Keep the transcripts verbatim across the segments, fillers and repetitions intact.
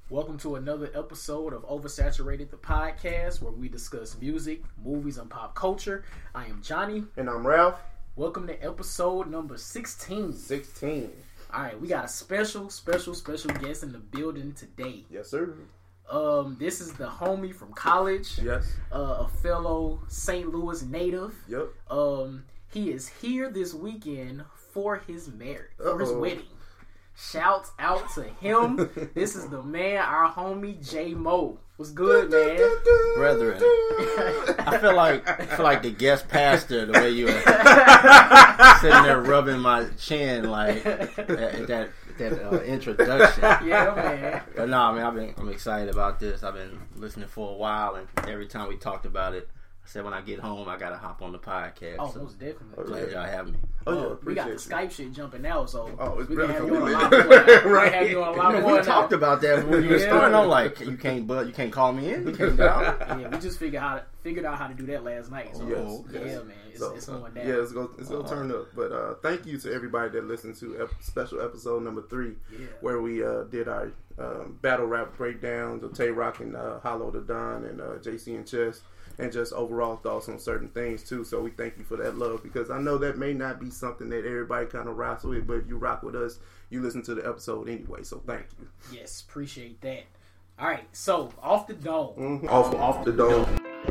Welcome to another episode of Oversaturated, the podcast, where we discuss music, movies, and pop culture. I am Johnny. And I'm Ralph. Welcome to episode number sixteen. sixteen. Alright, we got a special, special, special guest in the building today. Yes, sir. Um, this is the homie from college. Yes. Uh, a fellow Saint Louis native. Yep. Um, he is here this weekend for his marriage, for Uh-oh. his wedding. Shouts out to him. This is the man, our homie J Mo. What's good, man? Brethren, I feel like I feel like the guest pastor the way you were sitting there rubbing my chin like that that, that uh, introduction. Yeah, man. But no, I mean I've been I'm excited about this. I've been listening for a while, and every time we talked about it, I said when I get home I gotta hop on the podcast. Oh, so most definitely. glad y'all have me. Oh, yeah, Uh, we got the appreciate Skype shit jumping now, so Oh, it's we can really have you on a lit. lot more now. We can Right. have you on a lot We more talked now. about that when you were Yeah. starting. I'm like, you can't, but you can't call me in. You can't down. Yeah, we just figured how to, figured out how to do that last night. So Yes, yeah, yes. man, it's, So, it's going down. Yeah, it's going it's gonna turn up. But uh, thank you to everybody that listened to ep- special episode number three, Yeah. where we uh, did our um, battle rap breakdowns of Tay Rock and uh, Hollow the Don and uh, J C and Chess, and just overall thoughts on certain things too. So we thank you for that love, because I know that may not be something that everybody kind of rocks with, but if you rock with us, you listen to the episode anyway. So thank you. Yes, appreciate that. All right, so off the dome. Mm-hmm. Off off the dome.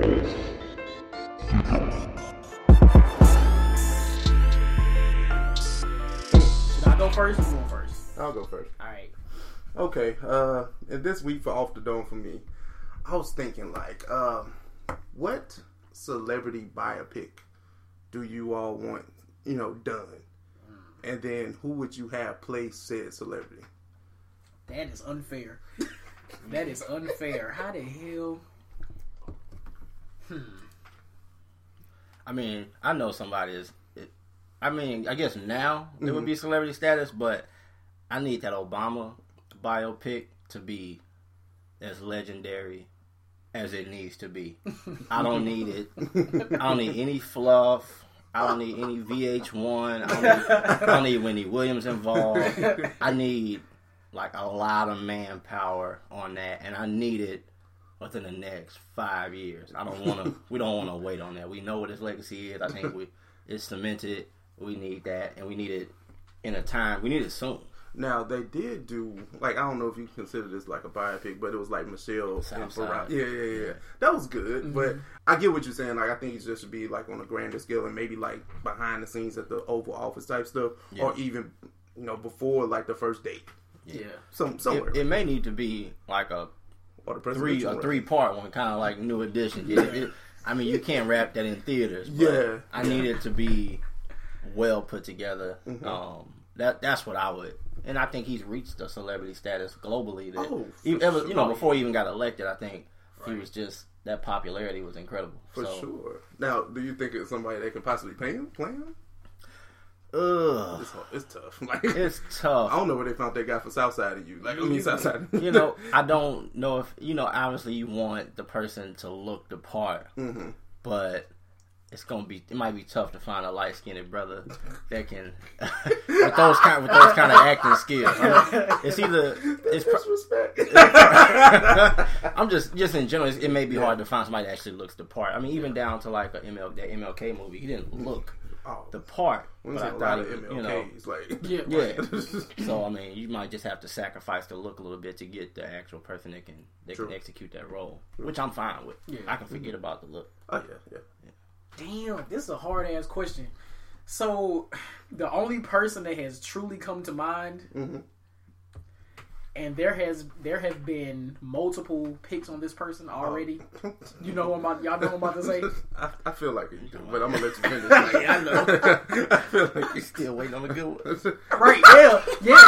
Should I go first? Or you go first? I'll go first. All right. Okay, uh, and this week for Off the Dome for me, I was thinking like, um, what celebrity biopic do you all want, you know, done? And then who would you have play said celebrity? That is unfair. That is unfair. How the hell? Hmm. I mean, I know somebody is. It, I mean, I guess now it Mm-hmm. would be celebrity status, but I need that Obama biopic to be as legendary as it needs to be. I don't need it. I don't need any fluff. I don't need any V H one. I don't need, I don't need Wendy Williams involved. I need like a lot of manpower on that, and I need it within the next five years. I don't want to. We don't want to wait on that. We know what his legacy is. I think we it's cemented. We need that, and we need it in a time. We need it soon. Now they did do like, I don't know if you consider this like a biopic, but it was like Michelle and Southside. Farrah. Yeah, yeah, yeah. That was good, Mm-hmm. but I get what you're saying. Like, I think it just should be like on a grander scale and maybe like behind the scenes at the Oval Office type stuff, Yeah. or even you know before like the first date. Yeah. Some somewhere. It, it may need to be like a or the three presidential a three part one, kind of like New Edition. It, it, I mean, you can't wrap that in theaters. But Yeah. I need it to be well put together. Mm-hmm. Um, that that's what I would. And I think he's reached the celebrity status globally. That Oh, he, for ever, you know, sure. before he even got elected, I think he Right. was just that popularity was incredible. For so, sure. Now, do you think it's somebody that could possibly play him? Play him? Ugh, It's, it's tough. Like, it's tough. I don't know where they found that guy for Southside of you. Like, I mean, Southside. You know, I don't know if you know. Obviously, you want the person to look the part, Mm-hmm. but it's gonna be. It might be tough to find a light skinned brother that can with those kind with those kind of acting skills. I mean, it's either it's. pro- Disrespect. I'm just just in general. It may be hard to find somebody that actually looks the part. I mean, even down to like a M L that M L K movie, he didn't look Oh, the part. when But you I say a thought lot he, of you know. M L Ks, like, Yeah. Yeah. So I mean, you might just have to sacrifice the look a little bit to get the actual person that can that True. can execute that role, which I'm fine with. Yeah. I can forget about the look. oh yeah, yeah. Damn, this is a hard ass question. So, the only person that has truly come to mind, Mm-hmm. and there has there have been multiple picks on this person already. You know what I'm about, y'all know what I'm about to say? I, I feel like it, you do, but I'm gonna let you finish. Like, Yeah, I know. I feel like you Still waiting on the good one. Right? Yeah.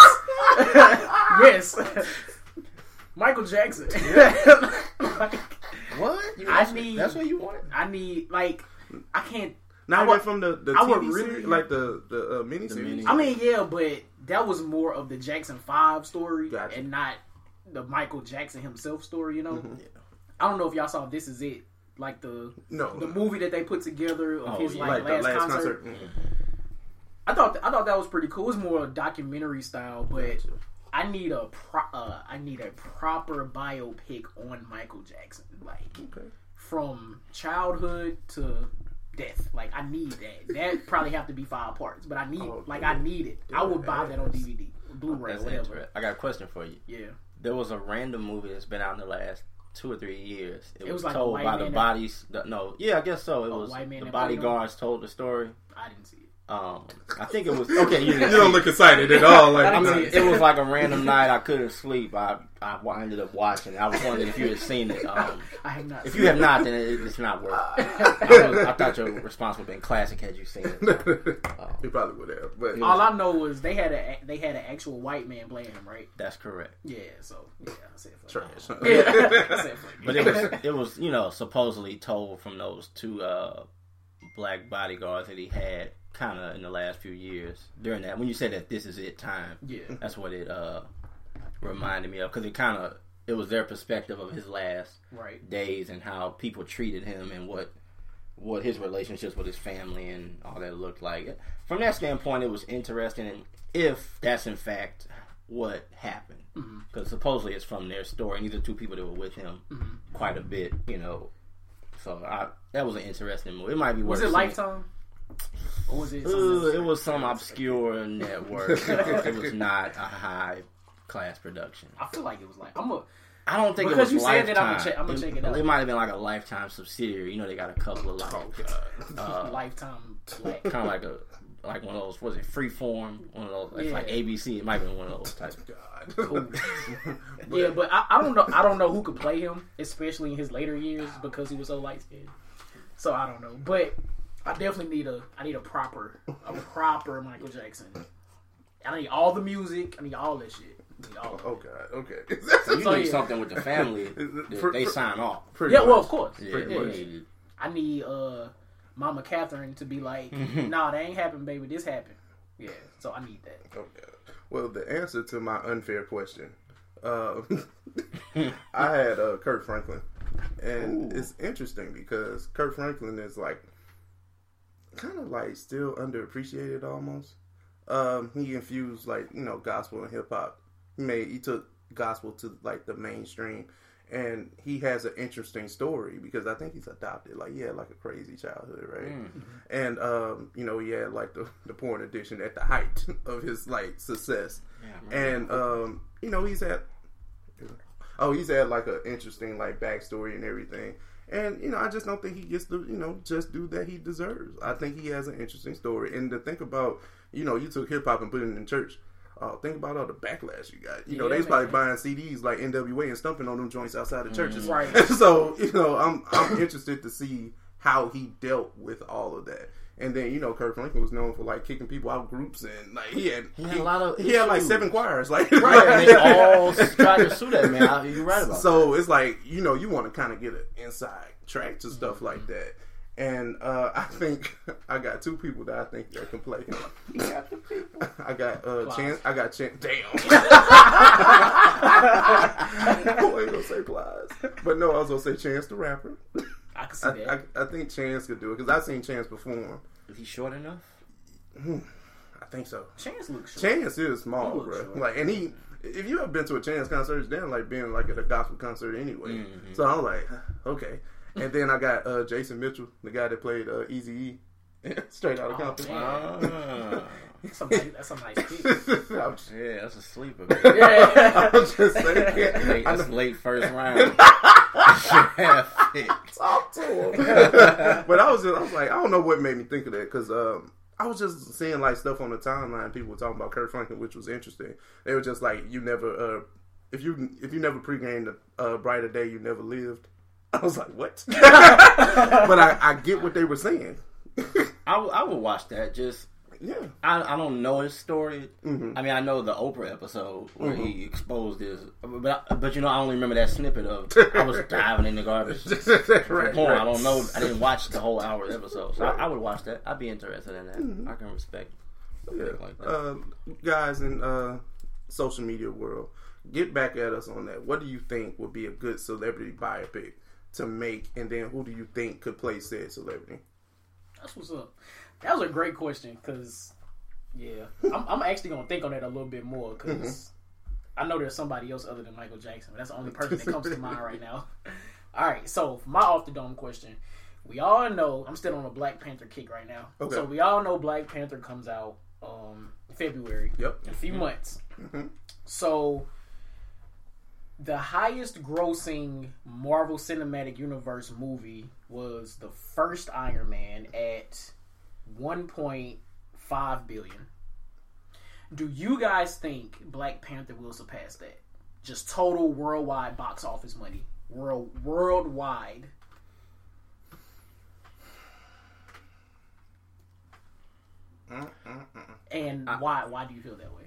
Yes. yes. Michael Jackson. Like, What? You, I that's, need- that's what you want? I need like I can't. Not I even would- from the the I T would V really- series, like the the uh, mini series. mini- I mean, yeah, but that was more of the Jackson Five story, Gotcha. and not the Michael Jackson himself story. You know, Mm-hmm. I don't know if y'all saw This Is It, like the No, the movie that they put together of Oh, his yeah. like, like last, the last concert. concert. Mhm. I thought I thought that was pretty cool. It was more a documentary style, but I need a pro, uh, I need a proper biopic on Michael Jackson, like Okay. from childhood to death. Like I need that. That probably have to be five parts, but I need Oh, like yeah. I need it. I would buy that on D V D, Blu-ray, That's whatever. interesting. I got a question for you. Yeah. There was a random movie that's been out in the last two or three years. It, It was, was like a told white by the man bodies. The, no, yeah, I guess so. It Oh, was White Man the and Bodyguard? bodyguards told the story. I didn't see it. Um, I think it was okay. You, You didn't don't see look excited at all. Like, I I didn't mean, see it was like a random night. I couldn't sleep. I, I I ended up watching it. I was wondering if you had seen it. Um, I have not. if seen you have it. not, then it, it's not worth it. I, was, I thought your response would have been classic had you seen it. he probably would have. But All I know was they had a they had an actual white man playing him, right? That's correct. Yeah. So yeah, I said fuck. trash. Yeah, I said fuck. But it was it was you know supposedly told from those two uh, black bodyguards that he had kind of in the last few years during that when you said that this is it time. Yeah. That's what it uh, reminded me of because it kind of it was their perspective of his last Right. days and how people treated him and what what his relationships with his family and all that looked like. From that standpoint, it was interesting, and if that's in fact what happened, because Mm-hmm. supposedly it's from their story, and these are two people that were with him Mm-hmm. quite a bit, you know. So I, that was an interesting movie. It might be Was worth it seeing. Lifetime? Or was it? Uh, something it was some obscure network. It was not a high class production. I feel like it was like I'm a. I don't think Because it was you said Lifetime. that, I'ma check- I'ma check it out. It might have been like a Lifetime subsidiary. You know, they got a couple of like, uh, Lifetime. Like, kind of like a like one of those. Was it Freeform? One of those. It's Yeah. like A B C. It might have been one of those types. God. yeah, but I, I don't know. I don't know who could play him, especially in his later years because he was so light skinned. So I don't know, but I definitely need a. I need a proper, a proper Michael Jackson. I need all the music. I need all that shit. I need all of it. Oh God. Okay. So you So, need yeah. something with the family. that For- they for- sign off. Pretty Yeah, much. well, of course. Yeah, pretty Yeah, much. yeah. I need uh, Mama Catherine to be like, "Nah, that ain't happened, baby. This happened." Yeah, so I need that. Okay. Well, the answer to my unfair question, uh, I had uh, Kurt Franklin, and Ooh. it's interesting because Kurt Franklin is like kind of like still underappreciated almost. Um, he infused like you know gospel and hip hop. He made he took gospel to like the mainstream, and he has an interesting story because I think he's adopted. Like he had like a crazy childhood, right? Mm. And um, you know he had like the the porn addiction at the height of his like success. Yeah, I remember. And um, you know he's had oh he's had like an interesting like backstory and everything. And you know I just don't think he gets the you know just do that he deserves. I think he has an interesting story. And to think about you know you took hip hop and put it in church. Uh, think about all the backlash you got. You know, Yeah, they was probably man. buying C Ds like N W A and stumping on them joints outside of churches. Right. So, you know, I'm I'm interested to see how he dealt with all of that. And then, you know, Kurt Franklin was known for like kicking people out of groups and like he had He had a lot of he had like issues. seven choirs. Like Right, and they all tried to sue that man. You're right about So it's like, you know, you want to kind of get an inside track to stuff like that. And uh, I think I got two people that I think that can play him. that. You got the people. I got uh, Plies. Chance. I got Chance. Damn. I wasn't gonna say Plies, but no, I was gonna say Chance the rapper. I can see I, that. I, I think Chance could do it because I've seen Chance perform. Is he short enough? I think so. Chance looks short. Chance is He small, looks bro. short. Like, and he, if you have been to a Chance concert, it's damn like being like at a gospel concert anyway. Mhm. So I'm like, okay. And then I got uh, Jason Mitchell, the guy that played uh, Easy E, straight out of Oh, Compton. Ah. That's a nice, that's a nice pick. I'm just, Yeah, that's a sleeper. Yeah. I'm just saying. late, I that's know- late first round. Talk to him. But I was just, I was like, I don't know what made me think of that because um, I was just seeing like stuff on the timeline. People were talking about Kurt Franklin, which was interesting. They were just like, you never, uh, if you if you never pre-gamed a uh, brighter day, you never lived. I was like, what? But I, I get what they were saying. I, w- I would watch that. Just Yeah. I, I don't know his story. Mhm. I mean, I know the Oprah episode where Mhm. he exposed his, but I, but you know, I only remember that snippet of I was diving in the garbage. right, Porn. right. I don't know. I didn't watch the whole hour episode, so I, I would watch that. I'd be interested in that. Mhm. I can respect Yeah. something like that. Uh, guys in uh, social media world, get back at us on that. What do you think would be a good celebrity biopic to make, and then who do you think could play said celebrity? That's what's up. That was a great question because, yeah, I'm, I'm actually gonna think on that a little bit more because I know there's somebody else other than Michael Jackson, but that's the only person that comes to mind right now. All right, so for my off the dome question, we all know I'm still on a Black Panther kick right now. Okay. So we all know Black Panther comes out um February. Yep. In a few mm-hmm. months. Mm-hmm. So the highest grossing Marvel Cinematic Universe movie was the first Iron Man at one point five billion. Do you guys think Black Panther will surpass that? Just total worldwide box office money. World worldwide. Mm-mm-mm. And I, why why do you feel that way?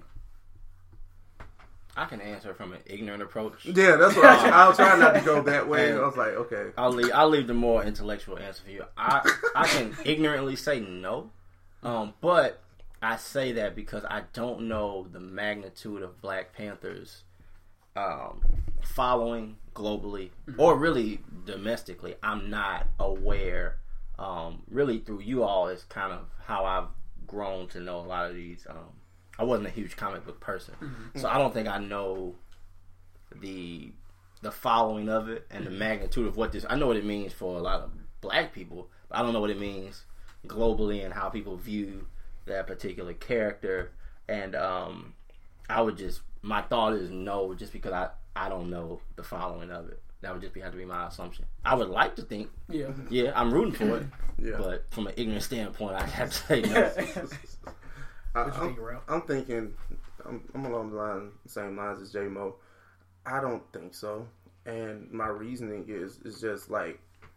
I can answer from an ignorant approach. Yeah, that's what I, I'll try not to go that way. And I was like, okay. I'll leave. I'll leave the more intellectual answer for you. I I can ignorantly say no, um, but I say that because I don't know the magnitude of Black Panther's um, following globally or really domestically. I'm not aware. Um, really, through you all is kind of how I've grown to know a lot of these. Um, I wasn't a huge comic book person, mm-hmm. so I don't think I know the the following of it and the magnitude of what this. I know what it means for a lot of Black people, but I don't know what it means globally and how people view that particular character. And um, I would just my thought is no, just because I I don't know the following of it. That would just be, have to be my assumption. I would like to think, yeah, yeah, I'm rooting for it, yeah. But from an ignorant standpoint, I have to say no. I, I'm, I'm thinking, I'm, I'm along the line, same lines as J Mo. I don't think so, and my reasoning is is just like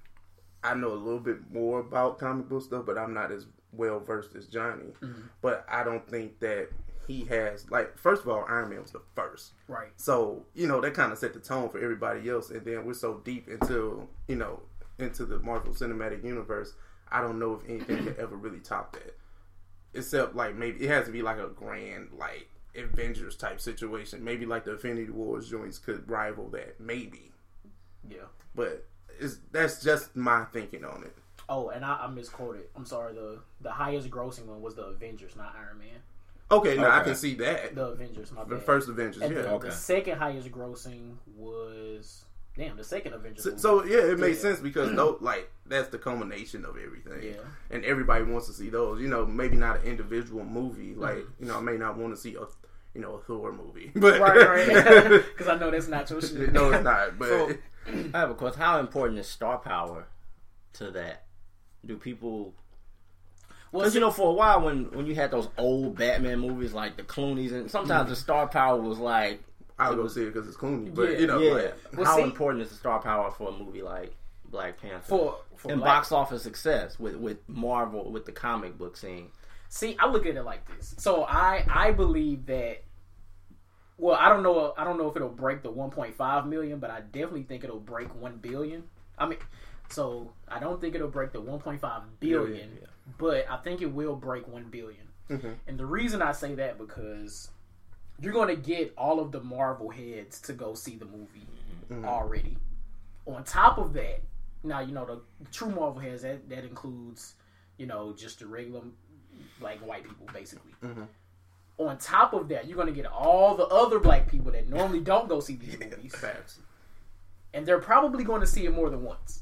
I know a little bit more about comic book stuff, but I'm not as well versed as Johnny. Mm-hmm. But I don't think that he has, like, first of all, Iron Man was the first, right? So you know that kind of set the tone for everybody else, and then we're so deep into you know into the Marvel Cinematic Universe. I don't know if anything could ever really top that. Except, like, maybe it has to be like a grand, like, Avengers type situation. Maybe like the Infinity Wars joints could rival that. Maybe. Yeah. But it's, that's just my thinking on it. Oh, and I, I misquoted. I'm sorry. The the highest grossing one was the Avengers, not Iron Man. Okay, now okay. I can see that. The Avengers, my bad. The first Avengers, and yeah. The, okay. the second highest grossing was... Damn, the second Avengers. So, so yeah, it makes yeah. sense because those, like, that's the culmination of everything. Yeah. And everybody wants to see those. You know, maybe not an individual movie. Like, mm-hmm. you know, I may not want to see a, you know, a Thor movie. But right, right. Because I know that's not your shit. No, it's not. But so, I have a question. How important is star power to that? Do people... Because, you know, for a while when, when you had those old Batman movies like the Clooney's, and sometimes mm-hmm. the star power was like... I would go see it because it's Clooney, but yeah, you know, yeah. Like, well, how see, important is the star power for a movie like Black Panther for, for and Black... box office success with, with Marvel with the comic book scene? See, I look at it like this. So I I believe that. Well, I don't know. I don't know if it'll break the one point five million, but I definitely think it'll break one billion. I mean, so I don't think it'll break the one point five billion, yeah, yeah, yeah. but I think it will break one billion. Mm-hmm. And the reason I say that because you're going to get all of the Marvel heads to go see the movie mm-hmm. already. On top of that, now, you know, the, the true Marvel heads, that, that includes, you know, just the regular, like, white people, basically. Mm-hmm. On top of that, you're going to get all the other black people that normally don't go see these movies. Facts. And they're probably going to see it more than once.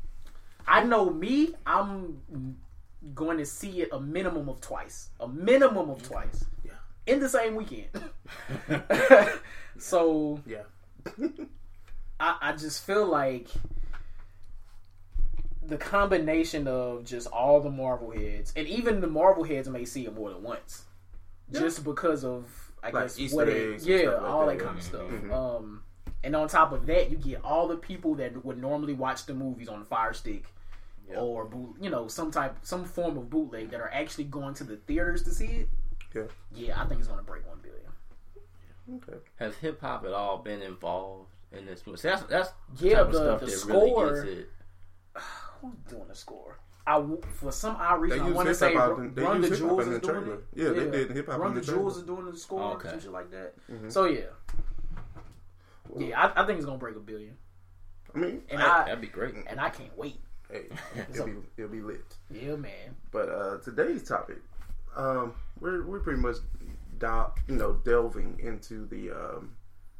I know me, I'm going to see it a minimum of twice. A minimum of twice. Yeah. In the same weekend. So, yeah. I, I just feel like the combination of just all the Marvel heads, and even the Marvel heads may see it more than once. Yeah. Just because of, I like guess, Easter what eggs it, yeah, like all that, that kind of stuff. Mm-hmm. Um, and on top of that, you get all the people that would normally watch the movies on Fire Stick. Yep. Or, you know, some type, some form of bootleg that are actually going to the theaters to see it. Yeah, yeah, I think it's going to break one billion. Okay. Has hip hop at all been involved in this movie? So that's that's the yeah, type the, of stuff the that score. Really gets it. Who's doing the score? I for some odd reason they I want to say Run, in, Run the Jewels is doing it. Yeah, yeah, they did hip hop. Run the, the Jewels is doing the score, oh, okay. some shit like that. Mm-hmm. So yeah, well, yeah, I, I think it's gonna break a billion. I mean, and I, I, that'd be great, and I can't wait. Hey, it'll be it'll be lit. Yeah, man. But uh, today's topic, um, we're we're pretty much, do- you know, delving into the um,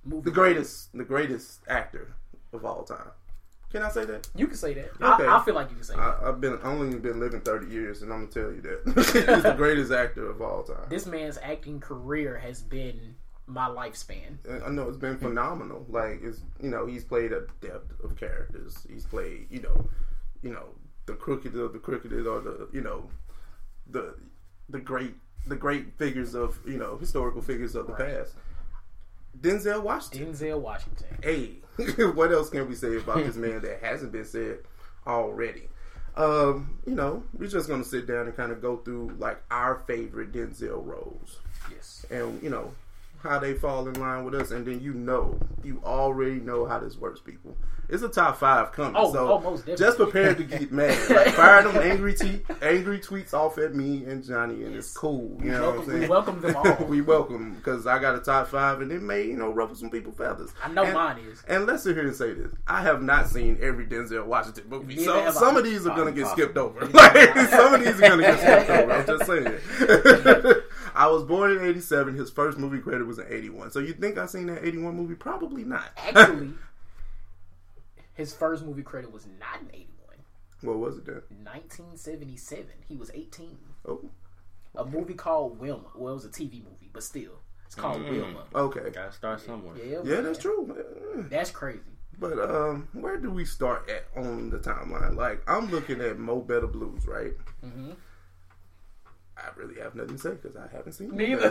movie. The greatest, the greatest actor of all time. Can I say that? You can say that. Okay. I, I feel like you can say that. I, I've been only been living thirty years, and I'm gonna tell you that he's the greatest actor of all time. This man's acting career has been my lifespan. I know it's been phenomenal. Like it's you know he's played a depth of characters. He's played you know you know the crooked of the crooked or the you know the the great the great figures of you know historical figures of the Right. past. Denzel Washington. Denzel Washington. Hey, what else can we say about this man that hasn't been said already? Um, you know, we're just gonna sit down and kind of go through like our favorite Denzel roles, Yes. and you know how they fall in line with us, and then you know, you already know how this works, people. It's a top five coming, Oh, so oh, most definitely. just prepare to get mad. Like, fire them angry te- angry tweets off at me and Johnny, and Yes. it's cool. You We know welcome, what I'm saying? we welcome them all. we welcome because I got a top five, and it may you know ruffle some people's feathers. I know and, mine is. And let's sit here and say this: I have not seen every Denzel Washington movie, Neither so have some I. of these are going to get Impossible. skipped over. Like, some of these are going to get skipped over. I'm just saying. I was born in eighty-seven. His first movie credit was in eighty-one. So you think I seen that eighty-one movie? Probably not. Actually, his first movie credit was not in eighty-one. What was it then? nineteen seventy-seven. He was eighteen. Oh, A movie called Wilma. Well, it was a T V movie, but still. It's called Mm. Wilma. okay. Gotta start somewhere. Yeah, Yeah, man. that's true. That's crazy. But um, where do we start at on the timeline? Like, I'm looking at Mo Better Blues, right? Mm-hmm. I really have nothing to say because I haven't seen it. Neither.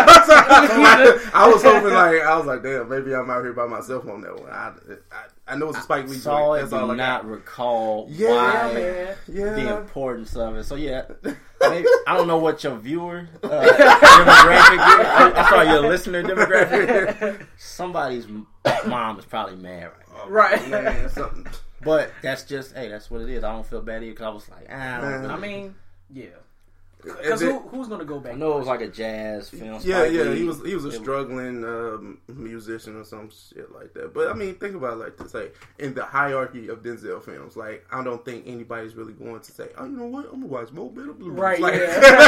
I was hoping, like, I was like, damn, maybe I'm out here by myself on that one. I, I, I know it's a Spike Lee Saw joint. it, That's do all I not got. recall Yeah, why man. Yeah, the importance of it. So yeah, maybe, I don't know what your viewer uh, demographic is. I, I'm sorry, your listener demographic. Somebody's mom is probably mad right now. Right. man, something. But that's just, hey, that's what it is. I don't feel bad either because I was like, ah, I don't Man. really. I mean, yeah. And Because then- who, who's going to go back? I know it was like a jazz film. Yeah, Spike yeah, Lee. he was he was a It struggling um, musician or some shit like that. But I mean, think about it like this: like in the hierarchy of Denzel films, like I don't think anybody's really going to say, "Oh, you know what? I'm gonna watch Mo Better Blues." Right, Like,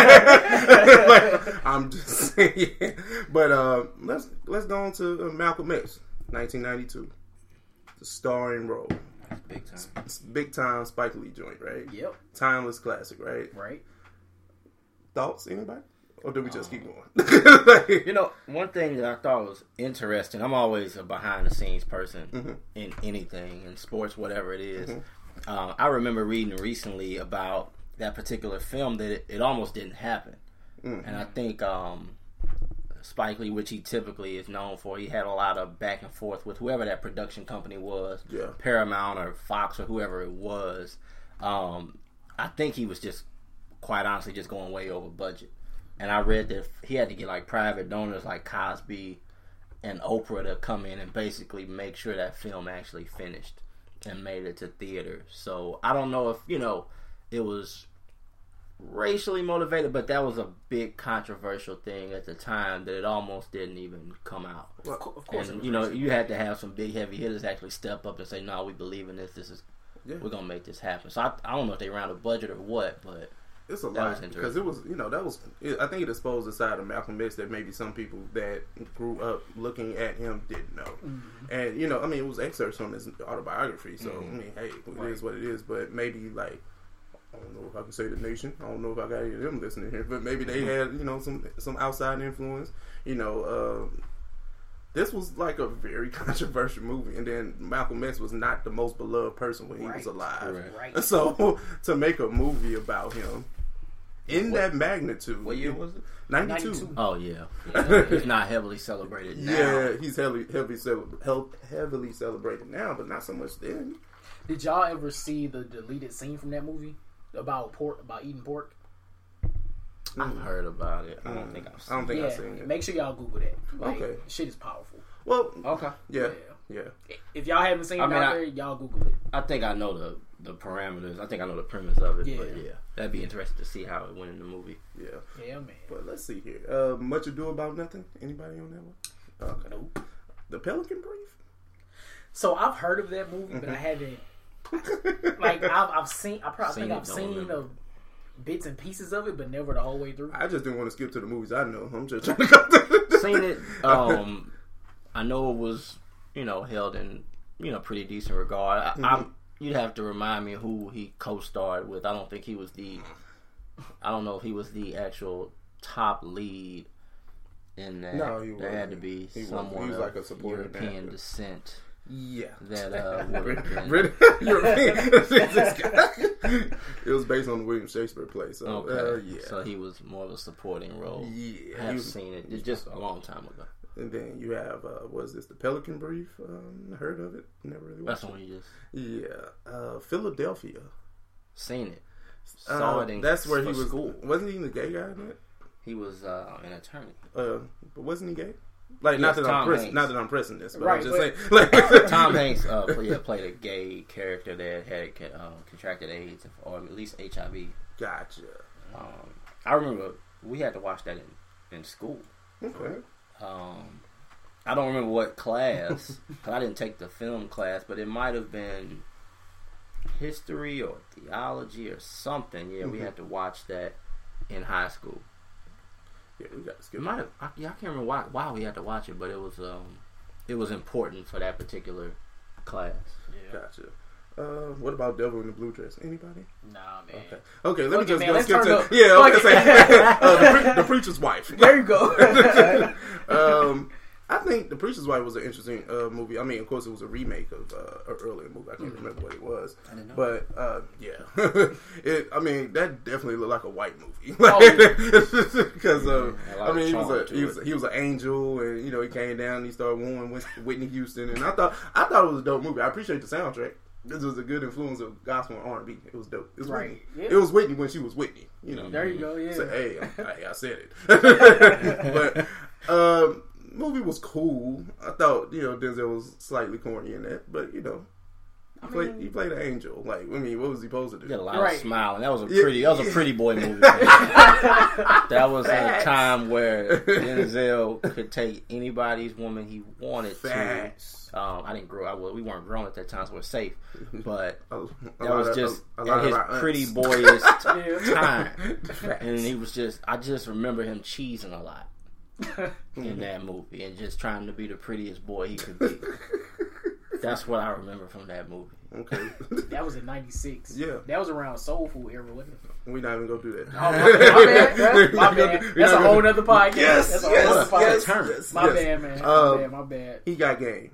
yeah. like, I'm just saying. But uh, let's let's go on to uh, Malcolm X, nineteen ninety-two, the starring role, That's big time. it's big time Spike Lee joint, right? Yep. Timeless classic, right? Right. Thoughts, anybody? Or do we just keep going? Like, You know, one thing that I thought was interesting, I'm always a behind the scenes person Mhm. in anything, in sports, whatever it is. Mhm. Um, I remember reading recently about that particular film that it, it almost didn't happen. Mhm. And I think um, Spike Lee, which he typically is known for, he had a lot of back and forth with whoever that production company was, Yeah. Paramount or Fox or whoever it was. Um, I think he was just, quite honestly, just going way over budget. And I read that he had to get like private donors like Cosby and Oprah to come in and basically make sure that film actually finished and made it to theater. So I don't know if, you know, it was racially motivated, but that was a big controversial thing at the time that it almost didn't even come out. Of co- of course. it And was you know, racist. you had to have some big heavy hitters actually step up and say, "No, we believe in this. This is Yeah. we're gonna make this happen." So I, I don't know if they ran a budget or what, but It's a That lot was interesting. because it was, you know, that was. It, I think it exposed a side of Malcolm X that maybe some people that grew up looking at him didn't know. Mm-hmm. And you know, I mean, it was excerpts from his autobiography, so Mhm. I mean, hey, it Right. is what it is. But maybe like, I don't know if I can say the nation. I don't know if I got any of them listening here, but maybe they had, you know, some some outside influence. You know, uh, this was like a very controversial movie, and then Malcolm X was not the most beloved person when he was Right. alive. Correct. Right. So to make a movie about him in What- that magnitude, what year was it? ninety-two. ninety-two. Oh yeah, yeah. He's not heavily celebrated now. Yeah, he's heavily heavily celeb- hel- heavily celebrated now, but not so much then. Did y'all ever see the deleted scene from that movie about pork, about eating pork? I've heard about it. I don't Mm. think I've I seen don't think yeah. I've seen it. Make sure y'all Google that. Like, Okay. shit is powerful. Well, it. Okay. yeah, yeah. If y'all haven't seen I it mean, out I- there, y'all Google it. I think I know the the parameters. I think I know the premise of it. Yeah. But yeah, that'd be interesting to see how it went in the movie. Yeah, Yeah, man. but let's see here. Uh, Much Ado About Nothing. Anybody on that one? Okay. Nope. The Pelican Brief. So I've heard of that movie, but I haven't. Like I've, I've seen. I probably Seen think it, I've don't seen remember. uh, bits and pieces of it, but never the whole way through. I just didn't want to skip to the movies I know. I'm just trying to go through. Seen it. Um, I know it was, you know, held in, you know, pretty decent regard. I, Mm-hmm. I'm, you'd have to remind me who he co-starred with. I don't think he was the, I don't know if he was the actual top lead in that. No, he there wasn't. had to be He wasn't. someone He was of like a supporting European actor. descent. Yeah. That uh, would have been. Brit- European. This guy. It was based on the William Shakespeare play, so Okay, uh, yeah. so he was more of a supporting role. Yeah, I he have was- seen it. It's just a long time ago. And then you have uh, what is this? The Pelican Brief. Um, heard of it? Never really watched That's the one it. you just Yeah, uh, Philadelphia. seen it. Saw Uh, it in that's where he for was. school. Wasn't he the gay guy in it? He was uh, an attorney. Uh, but wasn't he gay? Like Yes, not that I'm Tom press- Hanks. not that I'm pressing this, but Right, I'm just but- saying. Like Tom Hanks uh, play, yeah, played a gay character that had uh, contracted AIDS or at least H I V. Gotcha. Um, I remember we had to watch that in, in school. Okay. Um, I don't remember what class, 'cause I didn't take the film class, but it might have been history or theology or something. Yeah, we Mhm. had to watch that in high school. Yeah, we got to skip. It might have. I, yeah, I can't remember why, why we had to watch it, but it was um, it was important for that particular class. Yeah. Gotcha. Uh, what about Devil in the Blue Dress? Anybody? Nah, man. Okay. Okay, let me Fuck it, just man. go Let's skip turn to up. yeah. I was Fuck gonna it. say uh, the, pre- the preacher's wife. There you go. um, I think the preacher's wife was an interesting uh, movie. I mean, of course, it was a remake of uh, an earlier movie. I can't remember what it was, I didn't know. but uh, yeah, it. I mean, that definitely looked like a white movie Oh, because uh, Yeah, a lot I mean, of he charm was a to he was it. he was an angel, and you know, he came down and he started wooing Whitney Houston, and I thought I thought it was a dope movie. I appreciate the soundtrack. This was a good influence of gospel and R and B. It was dope. It was Right. Whitney. Yeah. It was Whitney when she was Whitney. You know. There you go. Yeah. So, hey, I, I said it. but um, movie was cool. I thought you know Denzel was slightly corny in that, but you know, he I played mean- he played an angel. Like I mean, what was he supposed to He had a do? lot Right. of smiling. That was a Yeah. pretty. That was a pretty boy movie. That was a time where Denzel could take anybody's woman he wanted Facts. to. Um, I didn't grow. I was, we weren't grown at that time, so we're safe. But A- a that lot was of- just a, a lot at of his our aunts. pretty boyish Yeah. time, Facts. and he was just. I just remember him cheesing a lot in that movie, and just trying to be the prettiest boy he could be. That's what I remember from that movie. Okay. That was in ninety-six. Yeah. That was around Soul Food era, wasn't it? We're not even gonna do that. Oh, my, my bad. bruh. My We're not bad. gonna- we're That's not a gonna- whole nother podcast. Yes, That's a yes, whole other podcast. yes, Turn. yes, My yes. bad, man. My Um, bad. My bad. He got game.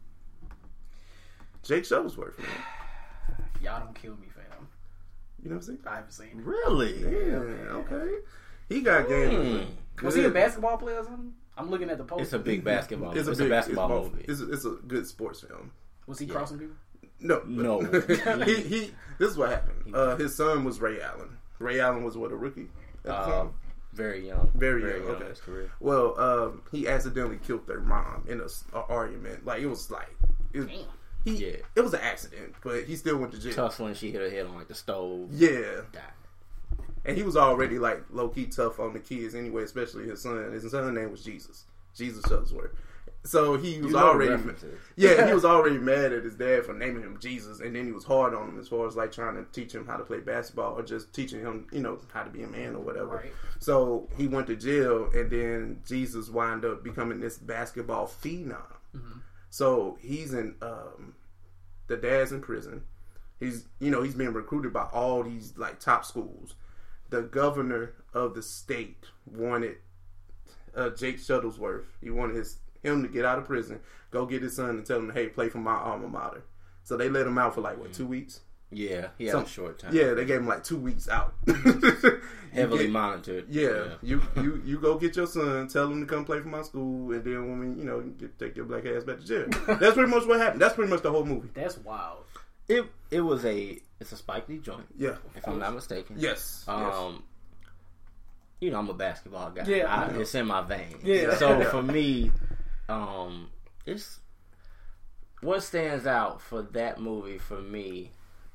Jake Shuttlesworth, man. Y'all don't kill me, fam. You know what I'm saying? I haven't seen it. Really? Yeah, okay. He got game. Hmm. Was he a basketball player or something? I'm looking at the poster. It's a big basketball. It's a, big- basketball it's, movie. It's a, it's a good sports film. Was he Yeah. crossing people? No, No. he he. This is what happened. Uh, his son was Ray Allen. Ray Allen was what, a rookie at the Uh, time? very young. Very young, okay. in his career. Well, um, he accidentally killed their mom in a, s- a argument. Like it was like it was, Damn. he. Yeah. It was an accident, but he still went to jail. Tussling, she hit her head on like the stove. Yeah, Died. and he was already like low key tough on the kids anyway, especially his son. His son's name was Jesus. Jesus Shuttlesworth. So he was You know the already references. yeah, he was already mad at his dad for naming him Jesus, and then he was hard on him as far as like trying to teach him how to play basketball or just teaching him, you know, how to be a man or whatever. Right. So he went to jail, and then Jesus wound up becoming this basketball phenom. Mm-hmm. So he's in, um, the dad's in prison. He's, you know, he's being recruited by all these like top schools. The governor of the state wanted uh, Jake Shuttlesworth. He wanted his him to get out of prison, go get his son, and tell him, hey, play for my alma mater. So they let him out for like what, two weeks? Yeah, he had Some- a short time. Yeah, they gave him like two weeks out. Heavily You get- monitored. Yeah, you, you you go get your son, tell him to come play for my school, and then when we, you know, you get, take your black ass back to jail. That's pretty much what happened. That's pretty much the whole movie. That's wild. It it was a it's a Spike Lee joint, Yeah. if I'm not mistaken. Yes. yes. Um, you know, I'm a basketball guy. Yeah, I, I know. it's in my veins. Yeah. So for me, um, it's what stands out for that movie for me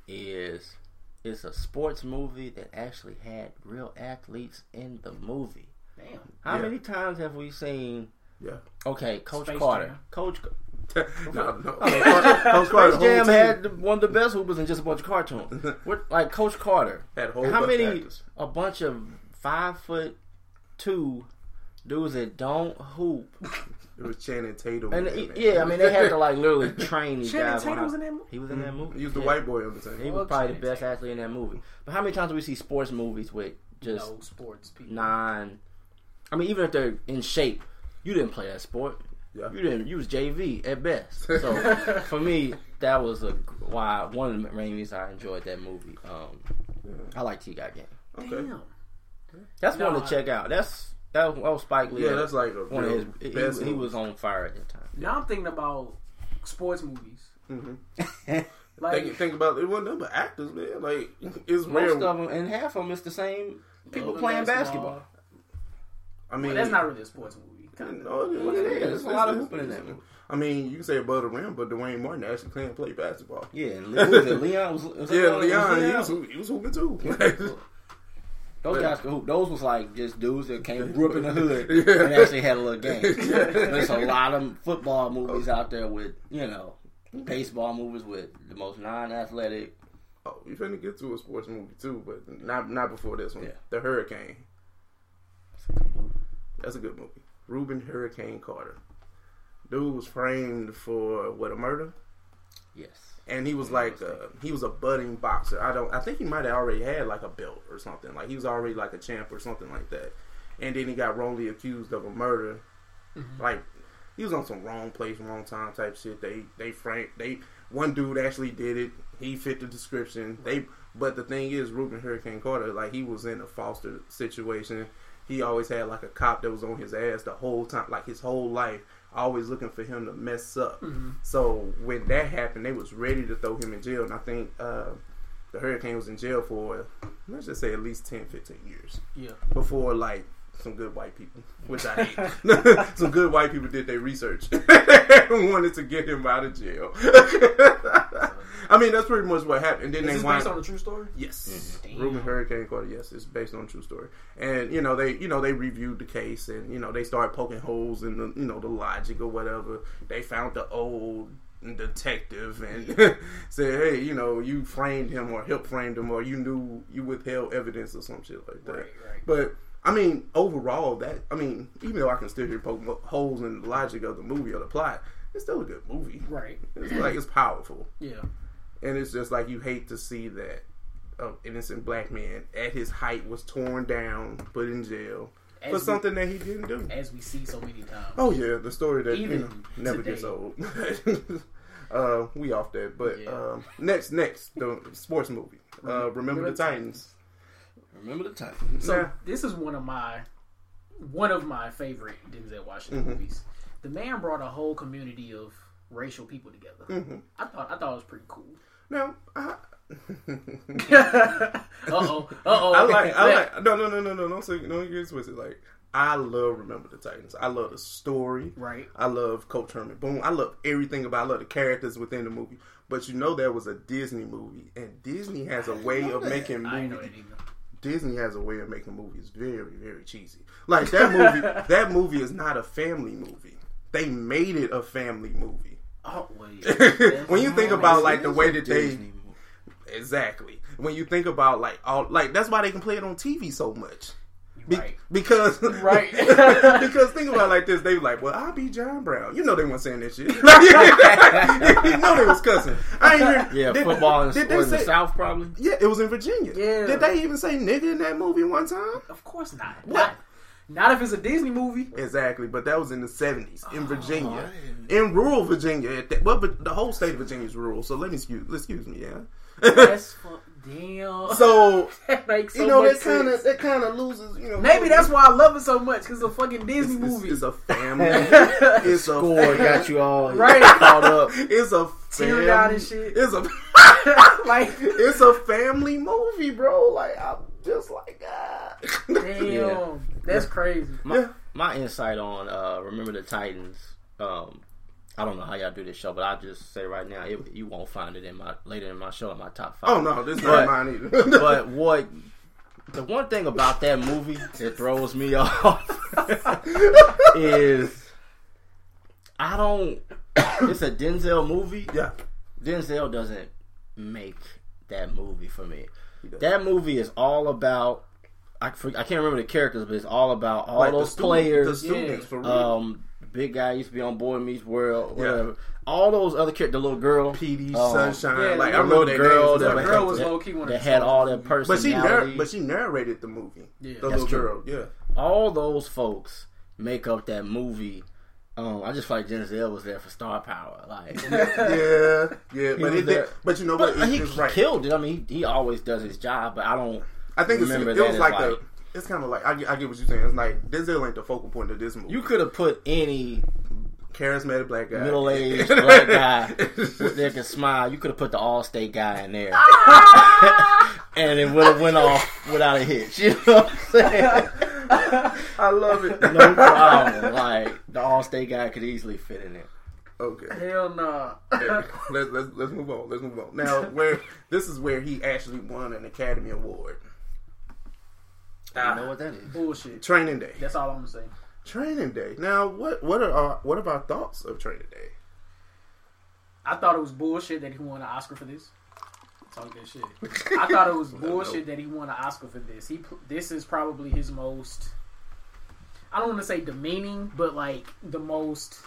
is it's a sports movie that actually had real athletes in the movie. Damn. How Yeah. many times have we seen? Yeah. Okay, Coach Space Carter. Jam. Coach. no, no. Okay. Coach Carter, Space the whole Jam team had the- one of the best hoopers and just a bunch of cartoons. What, like Coach Carter. had a whole How bunch of many? actors. A bunch of five foot two dudes that don't hoop. It was Channing Tatum. And in that, yeah, I mean they had to like literally train these Channing guys. Tatum on was how, in that movie? He was in that movie. He was the yeah. white boy on the team. He was probably the best athlete in that movie. But how many times do we see sports movies with just no sports people? non? I mean, even if they're in shape, you didn't play that sport. Yeah. You didn't. You was J V at best. So for me, that was a why one of the main reasons I enjoyed that movie. Um, Yeah. I like T-Guy Game. Okay. Damn. That's No, one to check out. That's that was, that was Spike Lee. Yeah, that's like a one of real his. best He, he movie. was on fire at that time. Now I'm thinking about sports movies. Mm-hmm. Like think, think about it. It wasn't nothing but actors, man. Like it's Most rare. of them, and half of them, is the same people uh, playing basketball. I mean, Well, that's not really a sports movie. Kinda. No, it is. Well, it is. It's- There's a lot of it's- hooping in it's- that movie. I mean, you can say above the rim, but Dwayne Martin actually can play basketball. Yeah, and who was it? Leon was. was Yeah, it Leon, he was was, he was hooping too. Those guys could hoop. Those was like just dudes that came grew up in the hood Yeah. and actually had a little game. There's a lot of football movies out there with, you know, baseball movies with the most non-athletic. Oh, we finna get to a sports movie too, but not not before this one. Yeah. The Hurricane. That's a good movie. Reuben Hurricane Carter. Dude was framed for what, a murder? Yes. And he was like, uh, he was a budding boxer. I don't, I think he might have already had like a belt or something. Like he was already like a champ or something like that. And then he got wrongly accused of a murder. Mm-hmm. Like he was on some wrong place, wrong time type shit. They, they framed, they, one dude actually did it. He fit the description. They, but the thing is, Reuben Hurricane Carter, like he was in a foster situation. He always had like a cop that was on his ass the whole time, like his whole life, always looking for him to mess up. Mm-hmm. So when that happened, they was ready to throw him in jail. And I think uh, the Hurricane was in jail for, let's just say at least ten, fifteen years. Yeah. Before like some good white people, which I hate. Some good white people did their research and wanted to get him out of jail. I mean, that's pretty much what happened. Then Is they this wind- based on a true story? Yes, Mm-hmm. Reuben Hurricane Carter. Yes, it's based on a true story. And you know they, you know they reviewed the case, and you know they started poking holes in the, you know, the logic or whatever. They found the old detective and said, "Hey, you know, you framed him or helped framed him, or you knew you withheld evidence or some shit like that." Right, right. But I mean, overall, that I mean, even though I can still hear poke holes in the logic of the movie or the plot, it's still a good movie. Right. It's like it's powerful. Yeah. And it's just like you hate to see that an innocent black man at his height was torn down, put in jail As for we- something that he didn't do. As we see so many times. Oh yeah, the story that Even you know, never today. gets old. uh, we off that, but Yeah. um, next, next the sports movie. Uh, Remember, Remember the the Titans. Remember the time. So Yeah. this is one of my one of my favorite Denzel Washington Mm-hmm. movies. The man brought a whole community of racial people together. Mm-hmm. I thought I thought it was pretty cool. Now, I, uh oh, uh oh. I like, I like. No, no, no, no, no. Don't say, don't get it twisted. Like, I love Remember the Titans. I love the story. Right. I love Coach Herman Boone. I love everything about. I love the characters within the movie. But you know, there was a Disney movie, and Disney has a way of making I ain't know movies. that either. Disney has a way of making movies very, very cheesy. Like that movie. That movie is not a family movie. They made it a family movie. Oh wait. When you think about like the It's way a that they Disney movie. exactly when you think about like all like that's why they can play it on T V so much. Be- Right. Because Right. because think about it like this, they were like, well, I'll be John Brown. You know they weren't saying that shit. You know they was cussing. I ain't hear, Yeah, did, football in, did or they in the say, South probably. Yeah, it was in Virginia. Yeah. Did they even say nigga in that movie one time? Of course not. What? Not, not if it's a Disney movie. Exactly, but that was in the seventies in Virginia, I in rural Virginia. At that, well, but the whole state of Virginia is rural. So let me excuse, excuse me, yeah. That's fu- damn. So that makes so you know much that kind of sense. that kind of loses. You know, Maybe that's why I love it so much because it's a fucking Disney it's, movie. It's, it's a family. It's a Score got you all Right. caught up. It's a Tear fam- down and shit. It's a like, it's a family movie, bro. Like I'm just like ah. damn, Yeah. that's crazy. My, Yeah. my insight on uh, Remember the Titans. Um, I don't know how y'all do this show, but I'll just say right now, it, you won't find it in my later in my show in my top five. Oh no, this is But- not mine either. But what the one thing about that movie that throws me off is I don't. It's a Denzel movie. yeah, Denzel doesn't make that movie for me. doesn't. That movie is all about I, I can't remember the characters, but it's all about all like those the players. students, the students Yeah. for real. Um, the big guy used to be on Boy Meets World, whatever. Yeah. All those other characters, the little girl, P D, um, Sunshine, yeah, like the I remember little their girl names. that- The and girl stuff. was that- low key one of that the had all stars. that But she, personality. narr- but she narrated the movie. Yeah. the That's little true. girl, yeah. all those folks make up that movie. Um, I just feel like Denzel was there for star power. Like, yeah, yeah, but was it there. did, but you know but what? It, he it's right. killed it. I mean, he, he always does his job, but I don't. I think it's, remember it that was as like, like- a. It's kind of like I, get- I get what you're saying. It's like Denzel ain't the focal point of this movie. You could have put any charismatic black guy, middle-aged black guy that can smile. You could have put the All-State guy in there, and it would have went off without a hitch. You know what I'm saying? I love it. No problem. Like the All-State guy could easily fit in it. Okay. Hell no. Yeah. Let's, let's let's move on. Let's move on. Now, where this is where he actually won an Academy Award. You know what that is? Bullshit. Training Day. That's all I'm gonna say. Training Day. Now, what what are our, what are our thoughts of Training Day? I thought it was bullshit that he won an Oscar for this. Talk that shit. I thought it was bullshit that he won an Oscar for this. He this is probably his most. I don't want to say demeaning, but like the most.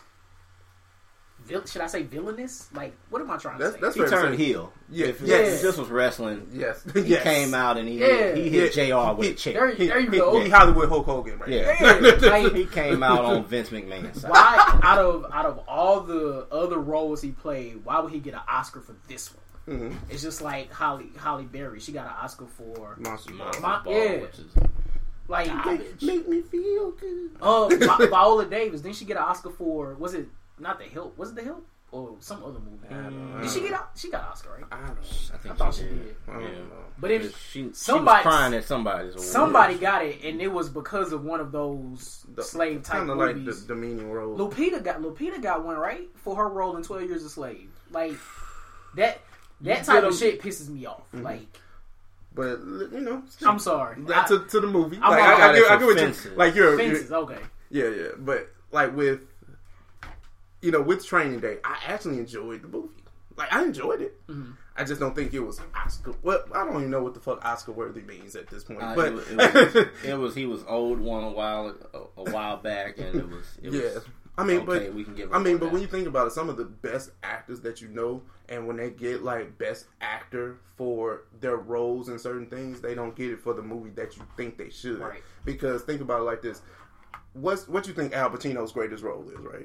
Vil- should I say villainous? Like, what am I trying to That's say? that's He fair to turned say. heel. Yeah. If, Yes. if this was wrestling, Yes. he yes. came out and he Yeah. he hit Yeah. J R with He- a chair. there, there you He, go. he Hollywood Hulk Hogan, right? Yeah. Yeah, like, He came out on Vince McMahon's side. why out of out of all the other roles he played, why would he get an Oscar for this one? Mm-hmm. It's just like Holly Holly Berry. She got an Oscar for Monster Ball. Monster My- Ball, yeah. which is like garbage. Make me feel good. uh, Vi- Viola Davis. Didn't she get an Oscar for? Was it not The Help? Was it The Help or some other movie? I don't know. Did she get a, she got an Oscar, right? I don't know. I I think thought she she did. did. I don't Yeah. know. But if She, she somebody- was crying at somebody's award. somebody got it, and it was because of one of those The- slave type Kind of like the movies. demeaning role. Lupita got Lupita got one right for her role in Twelve Years a Slave. Like that that You type get of 'em- shit pisses me off. Like But you know, I'm sorry. That to, to the movie. I'm like, all I, I, got get, it I for get what you Fences. like. You're, you're Fences, okay. yeah, yeah. But like with you know with Training Day, I actually enjoyed the movie. Like I enjoyed it. Mhm. I just don't think it was Oscar. Well, I don't even know what the fuck Oscar worthy means at this point. Uh, but it, was, it, was, it was he was owed one a while a, a while back, and it was it yeah. was I mean, okay, but we can give. I mean, it but that. when you think about it, some of the best actors that you know, and when they get like best actor for their roles in certain things, they don't get it for the movie that you think they should. Right. Because think about it like this: what's what you think Al Pacino's greatest role is, right?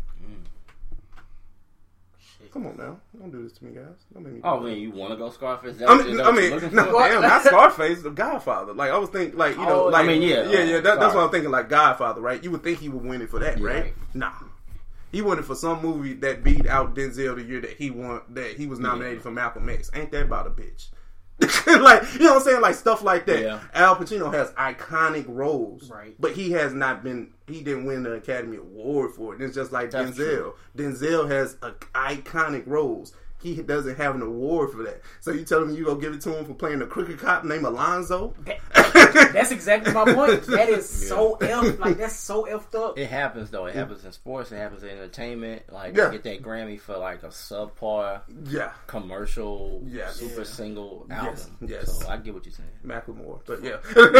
Shit. Come on now, don't do this to me, guys. Don't make me. Oh do man, it. you want to go Scarface? That, I is mean, that I what you're mean, looking no, for? What? damn, not Scarface, the Godfather. Like I was thinking, like you know, Oh, like I mean, yeah, yeah, yeah. That, that's sorry. what I'm thinking, like Godfather, right? You would think he would win it for that, Yeah. right? Right. Nah, he won it for some movie that beat out Denzel the year that he won, that he was nominated Yeah. for Malcolm X. Ain't that about a bitch? Like you know what I'm saying, like stuff like that. Yeah. Al Pacino has iconic roles, Right. But he has not been. He didn't win the Academy Award for it. It's just like That's Denzel. true. Denzel has a, iconic roles. He doesn't have an award for that. So you telling me you gonna give it to him for playing a crooked cop named Alonzo? That- that's exactly my point. That is Yeah. so f like that's so effed up. It happens though. It happens in sports. It happens in entertainment. Like Yeah. you get that Grammy for like a subpar Yeah, commercial Yes. super Yeah. single Yes. album. Yes. So I get what you're saying. Macklemore. But yeah,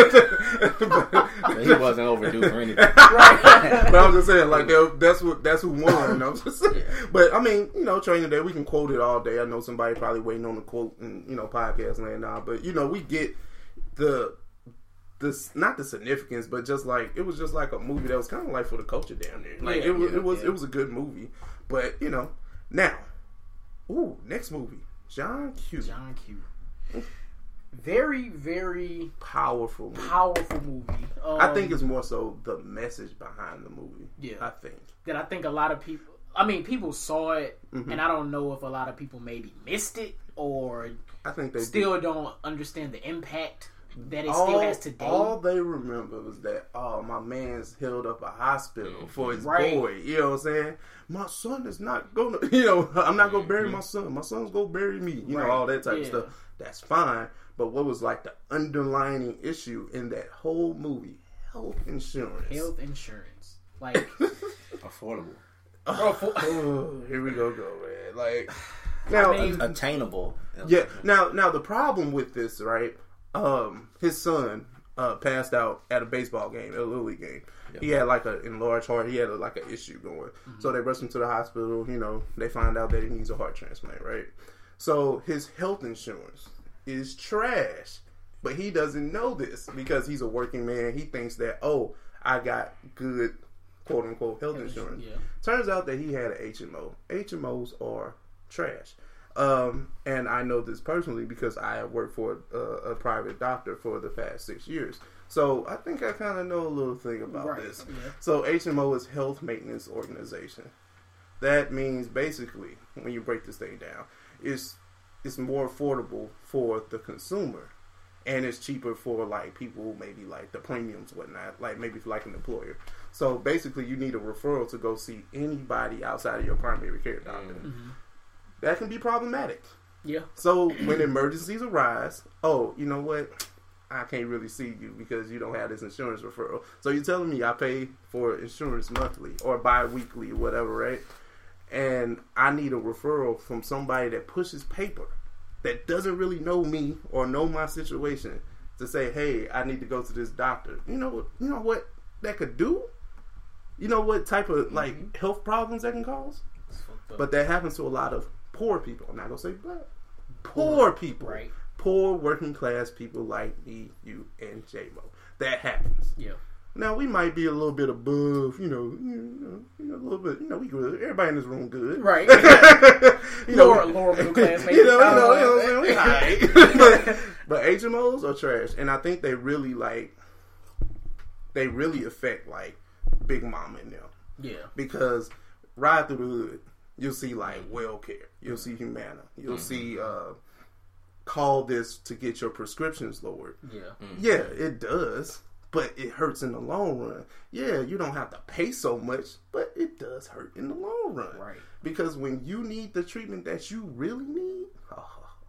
But he wasn't overdue for anything. Right. but I'm just saying, like that- that's what that's who won. I'm just saying. Yeah. But I mean, you know, Training Day, we can quote it all day. I know somebody probably waiting on the quote and you know podcast land now, but you know, we get the this not the significance, but just like it was just like a movie that was kind of like for the culture down there. Like Yeah, it was, yeah, it was, yeah. it was a good movie. But you know, now, ooh, next movie, John Q, John Q. Very, very powerful movie. powerful movie. Um, I think it's more so the message behind the movie. Yeah. I think. that I think a lot of people. I mean, people saw it, Mhm. and I don't know if a lot of people maybe missed it or I think they still don't understand the impact that it all, still has today. all they remember was that, oh, my man's held up a hospital for his Right. boy. You know what I'm saying? My son is not going to, you know, I'm not going to bury my son. My son's going to bury me. You Right. know, all that type of Yeah. stuff. That's fine. But what was like the underlining issue in that whole movie? Health insurance. Health insurance, like Affordable. Oh, here we go, go, man. Like, now, I mean, Attainable. yeah. Now, now the problem with this, right? Um, his son, uh, passed out at a baseball game, at a Little League game. Yep. He had like an enlarged heart. He had a, like an issue going. Mm-hmm. So they rushed him to the hospital. You know, they find out that he needs a heart transplant, right? So his health insurance is trash. But he doesn't know this because he's a working man. He thinks that, oh, I got good, quote unquote, health insurance. Yeah. Turns out that he had an H M O. H M Os are trash. Um, and I know this personally because I have worked for a, a private doctor for the past six years. So I think I kind of know a little thing about right. this. Yeah. So H M O is Health Maintenance Organization. That means basically, when you break this thing down, it's, it's more affordable for the consumer. And it's cheaper for like people, maybe like the premiums, whatnot, like maybe for like an employer. So basically, you need a referral to go see anybody outside of your primary care doctor. Mm-hmm. That can be problematic. Yeah. So when emergencies arise, oh, you know what? I can't really see you because you don't have this insurance referral. So you're telling me I pay for insurance monthly or bi-weekly or whatever, right? And I need a referral from somebody that pushes paper, that doesn't really know me or know my situation, to say, hey, I need to go to this doctor. You know what? You know what that could do? You know what type of like mm-hmm. health problems that can cause? But that happens to a lot of poor people. I'm not gonna say black. Poor people, right? Poor working class people like me, you, and J-Mo. That happens. Yeah. Now we might be a little bit above, you know, you know, you know a little bit. You know, we good. Everybody in this room good, right? you know, lower, lower middle class, maybe. You know, you know, you know, you know right. but, but H M Os are trash, and I think they really like, they really affect like Big Mama and them. Yeah. Because ride through the hood, you'll see like WellCare, you'll see Humana, you'll mm-hmm. see uh, call this to get your prescriptions lowered. Yeah. Mm-hmm. Yeah, it does. But it hurts in the long run. Yeah, you don't have to pay so much, but it does hurt in the long run. Right. Because when you need the treatment that you really need, oh,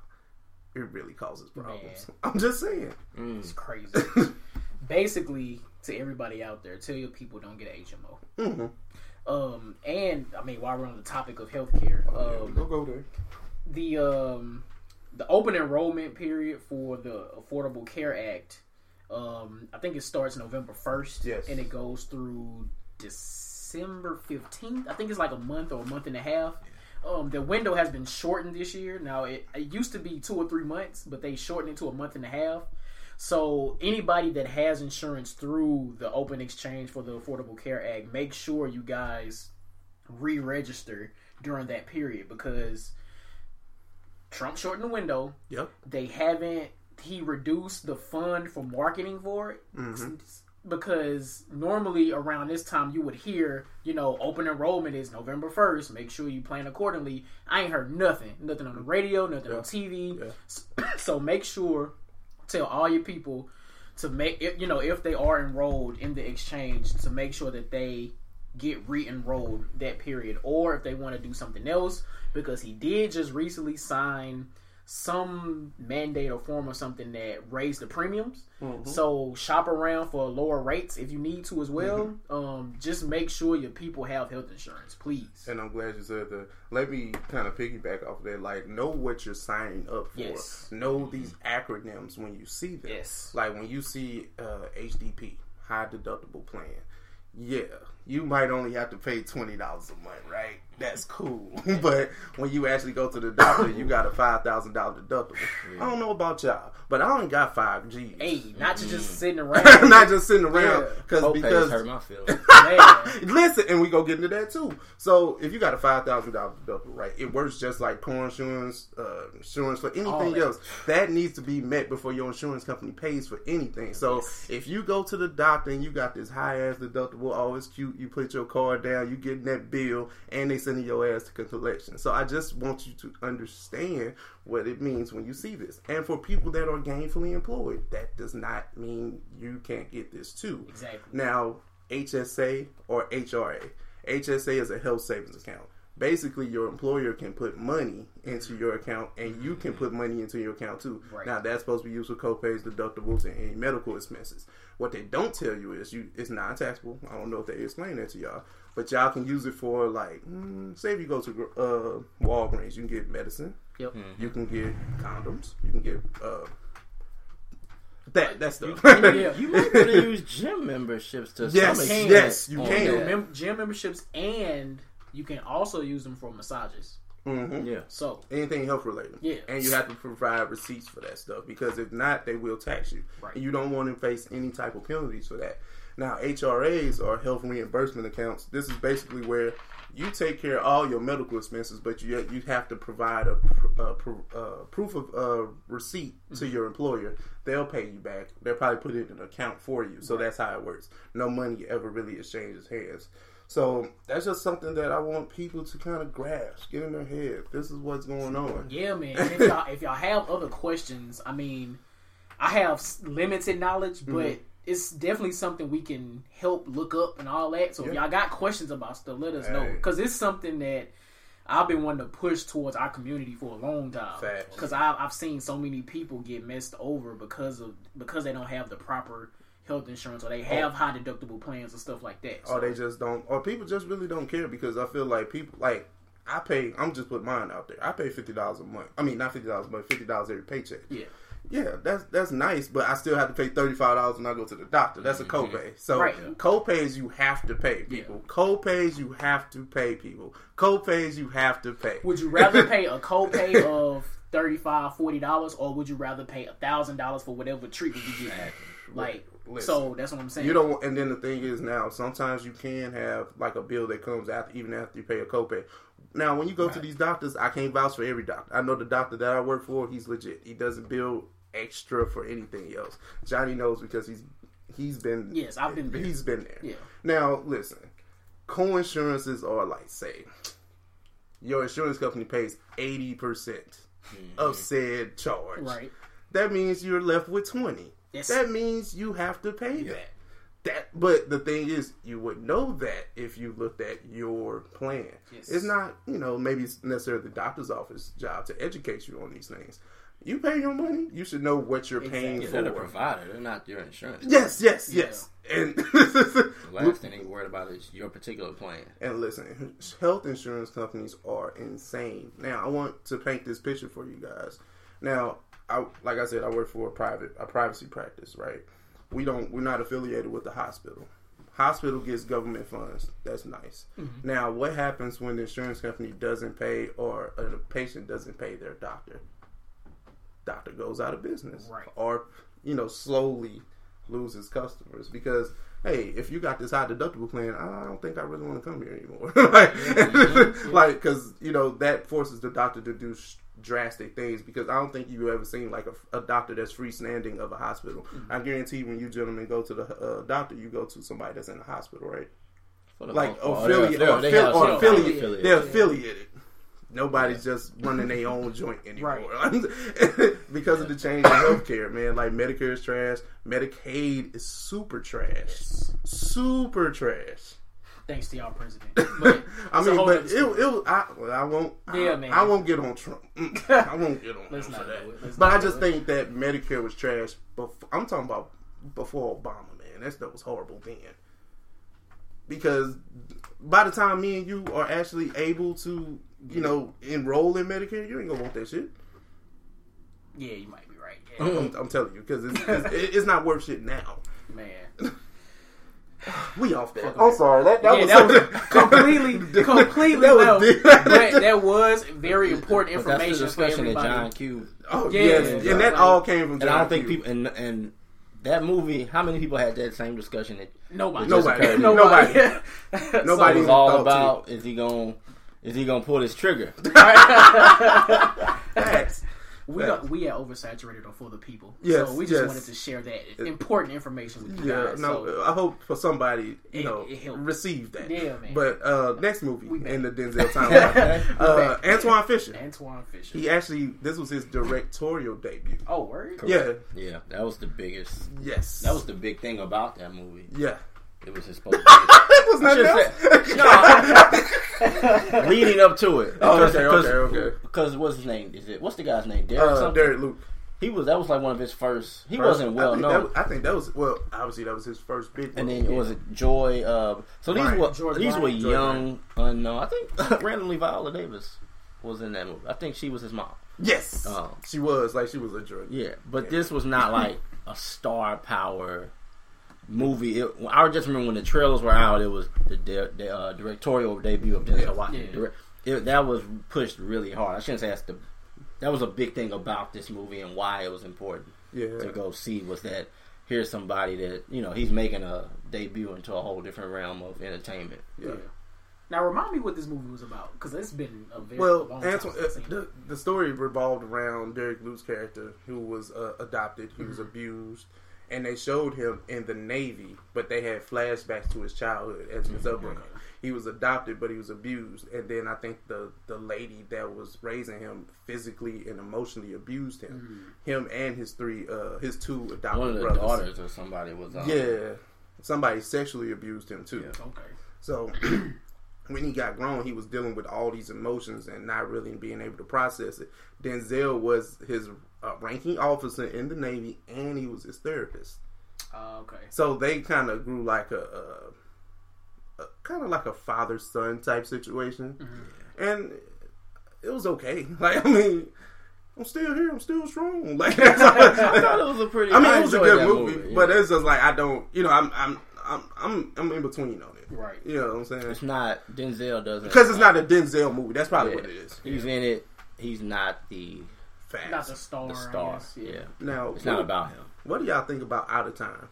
it really causes problems. Man. I'm just saying. Mm. It's crazy. Basically, to everybody out there, tell your people don't get H M O. Mm-hmm. Um, and, I mean, while we're on the topic of healthcare, oh, um, yeah, go go there. The, um, the open enrollment period for the Affordable Care Act, Um, I think it starts November first, yes, and it goes through December fifteenth. I think it's like a month or a month and a half. Um, the window has been shortened this year. Now, it, it used to be two or three months, but they shortened it to a month and a half. So anybody that has insurance through the Open Exchange for the Affordable Care Act, make sure you guys re-register during that period, because Trump shortened the window. Yep. They haven't He reduced the fund for marketing for it, mm-hmm. because normally around this time you would hear, you know, open enrollment is November first. Make sure you plan accordingly. I ain't heard nothing, nothing on the radio, nothing yeah. on T V. Yeah. So make sure, tell all your people to make, you know, if they are enrolled in the exchange, to make sure that they get re-enrolled that period, or if they want to do something else, because he did just recently sign some mandate or form or something that raised the premiums. Mm-hmm. So shop around for lower rates if you need to as well. Mm-hmm. Um, just make sure your people have health insurance, please. And I'm glad you said that. Let me kind of piggyback off of that. Like, know what you're signing up for. Yes. Know mm-hmm. these acronyms when you see them. Yes. Like when you see uh, H D P, high deductible plan. Yeah, you might only have to pay twenty dollars a month, right? That's cool. But when you actually go to the doctor, you got a five thousand dollars deductible. Yeah. I don't know about y'all, but I only got five G's. Hey, not mm-hmm. just sitting around. Not just sitting around. Yeah. Cause, because hurt my feelings. Listen, and we go get into that too. So if you got a five thousand dollars deductible, right, it works just like car insurance, uh, insurance for anything that. else. That needs to be met before your insurance company pays for anything. So yes. if you go to the doctor and you got this high-ass deductible, oh, it's cute, you put your card down, you getting that bill, and they sending your ass to collection. So I just want you to understand what it means when you see this. And for people that are gainfully employed, that does not mean you can't get this too. Exactly. Now, H S A or H R A. H S A is a health savings account. Basically, your employer can put money into your account, and you can put money into your account too. Right. Now, that's supposed to be used for co-pays, deductibles, and any medical expenses. What they don't tell you is you it's non-taxable. I don't know if they explain that to y'all, but y'all can use it for, like, mm, say if you go to uh, Walgreens, you can get medicine. Yep. Mm-hmm. You can get condoms. You can get uh, That that's the Yeah. You might want to use gym memberships to Yes, some extent. yes, you on can. that. do mem- gym memberships, and you can also use them for massages. Mm-hmm. Yeah. So Anything health related. Yeah. And you have to provide receipts for that stuff because if not, they will tax you. Right. And you don't want to face any type of penalties for that. Now, H R As are health reimbursement accounts. This is basically where you take care of all your medical expenses, but you you have to provide a, a, a proof of uh, receipt to Mm-hmm. your employer. They'll pay you back. They'll probably put it in an account for you. So that's how it works. No money ever really exchanges hands. So that's just something that I want people to kind of grasp, get in their head. This is what's going on. yeah, man. And if y'all if y'all have other questions, I mean, I have s- limited knowledge, but Mm-hmm. it's definitely something we can help look up and all that. So if Yeah. y'all got questions about stuff, let us know Hey. because it's something that I've been wanting to push towards our community for a long time. Facts. Because I've I've seen so many people get messed over because of because they don't have the proper health insurance or they have high deductible plans and stuff like that. Or they just don't, or people just really don't care because I feel like people, like, I pay, I'm just putting mine out there. I pay fifty dollars a month. I mean, not fifty dollars, but fifty dollars every paycheck. Yeah. Yeah, that's that's nice, but I still have to pay thirty-five dollars when I go to the doctor. That's a copay. So Right. copays you have to pay people. Copays you have to pay people. Copays you have to pay. Would you rather pay a copay of thirty-five dollars, forty dollars, or would you rather pay one thousand dollars for whatever treatment you get? Like, Listen, so that's what I'm saying. You don't, and then the thing is now, sometimes you can have like a bill that comes after, even after you pay a copay. Now, when you go to these doctors, I can't vouch for every doctor. I know the doctor that I work for, he's legit. He doesn't bill extra for anything else. Johnny knows because he's he's been Yes, I've been there. he's been there. Yeah. Now, listen, co-insurances are like, say, your insurance company pays eighty percent of said charge. Right. That means you're left with twenty. Yes. That means you have to pay that. That, but the thing is, you would know that if you looked at your plan. Yes. It's not, you know, maybe it's necessarily the doctor's office job to educate you on these things. You pay your money, you should know what you're paying Yeah, for. they're the provider. They're not your insurance. Yes, yes, Yeah. yes. And The last thing you're worried about is your particular plan. and listen, health insurance companies are insane. Now, I want to paint this picture for you guys. Now, I, like I said, I work for a private, a privacy practice, right? We don't, we're not affiliated with the hospital. Hospital gets government funds. That's nice. Mm-hmm. Now, what happens when the insurance company doesn't pay or a patient doesn't pay their doctor? Doctor goes out of business, Right. or you know, slowly loses customers because hey, if you got this high deductible plan, I don't think I really want to come here anymore. like, like, because you know that forces the doctor to do sh- drastic things. Because I don't think you've ever seen like a, a doctor that's freestanding of a hospital. Mm-hmm. I guarantee when you gentlemen go to the uh, doctor, you go to somebody that's in the hospital, right? For the Like most part. affiliate, They're- or, they affili- have or some affiliate, affiliate. they're Yeah. affiliated. Nobody's just running their own joint anymore. Right. Because of the change in healthcare, man. Like Medicare is trash. Medicaid is super trash. Super trash. Thanks to y'all president. But I it's a mean, whole but nother it, story. it, I, well, I won't. Yeah, I, man. I won't get on Trump. Mm, I won't get on Let's him not for that. do it. Let's But not I do just it. think that Medicare was trash. Before, I'm talking about before Obama, man. That stuff was horrible then. Because by the time me and you are actually able to, you know, enroll in Medicare, you ain't gonna want that shit. Yeah, you might be right. Yeah. I'm, I'm telling you, because it's, it's, it's not worth shit now. Man. We off that. Fuck I'm that. sorry. That, that yeah, was, that was completely, completely That was no. deep. But that was very important But that's the information for discussion that everybody. John Q. Oh Yeah, yes, yeah, and that like- all came from. John And I don't think Q. people and and that movie. How many people had that same discussion? That Nobody. Nobody. Nobody. Nobody. So- Nobody. it was even all thought about is he gonna is he gonna pull his trigger? Facts. We Facts. are, we are oversaturated for the people. Yes, so we just yes. wanted to share that important information with you Yeah, guys. no, so, I hope for somebody, you It- know, it helped. receive that. Yeah, man. But uh, next movie We in the back. Denzel timeline, uh, back. Antoine Fisher. Antoine Fisher. He actually, this was his directorial debut. Oh, word? Yeah, Yeah, that was the biggest. yes, That was the big thing about that movie. yeah. It was his supposed to It was nothing Should've else. be leading up to it. Oh, Because- okay, because- okay, okay. Because what's his name? Is it what's the guy's name? Derek Uh, something. Derek Luke. He was that was like one of his first. He First- wasn't I well think that known. was- I think that was well. Obviously, that was his first big. And role. then it was it Joy. Uh, so these Bryant. were George these were Bryant. Joy young unknown. I think randomly Viola Davis was in that movie. I think she was his mom. Yes, Um, she was like she was a drug. Yeah, but Yeah. this was not like a star power movie. It, I just remember when the trailers were out, it was the, the, the uh, directorial debut of Denzel Yeah. Washington. Yeah. It, that was pushed really hard. I shouldn't say that's the. That was a big thing about this movie and why it was important Yeah, to go see was that here's somebody that you know he's making a debut into a whole different realm of entertainment. yeah. Yeah. Now remind me what this movie was about because it's been a very Well, long time Antoine, since I've uh, seen it. the the story revolved around Derek Luke's character, who was uh, adopted. He was abused, and they showed him in the Navy, but they had flashbacks to his childhood as his upbringing. He was adopted, but he was abused, and then I think the the lady that was raising him physically and emotionally abused him, him and his three, uh, his two adopted One of the brothers. daughters or somebody was on. Yeah, somebody sexually abused him too. Yeah. Okay. So when he got grown, he was dealing with all these emotions and not really being able to process it. Denzel was his uh, ranking officer in the Navy, and he was his therapist. Uh, okay. So they kind of grew like a, a, a kind of like a father son type situation, Mm-hmm. and it was okay. Like I mean, I'm still here. I'm still strong. Like that's all, I thought it was a pretty. I mean, I it was a enjoyed good that movie, yeah. but it's just like I don't, you know, I'm I'm I'm I'm, I'm in between on it. Right. You know what I'm saying? It's not Denzel doesn't Because it's not a Denzel movie. That's probably Yeah. what it is. He's in it. He's not the Facts. Not the star. the I star. guess. Yeah. Now, It's what, not about him. what do y'all think about Out of Time?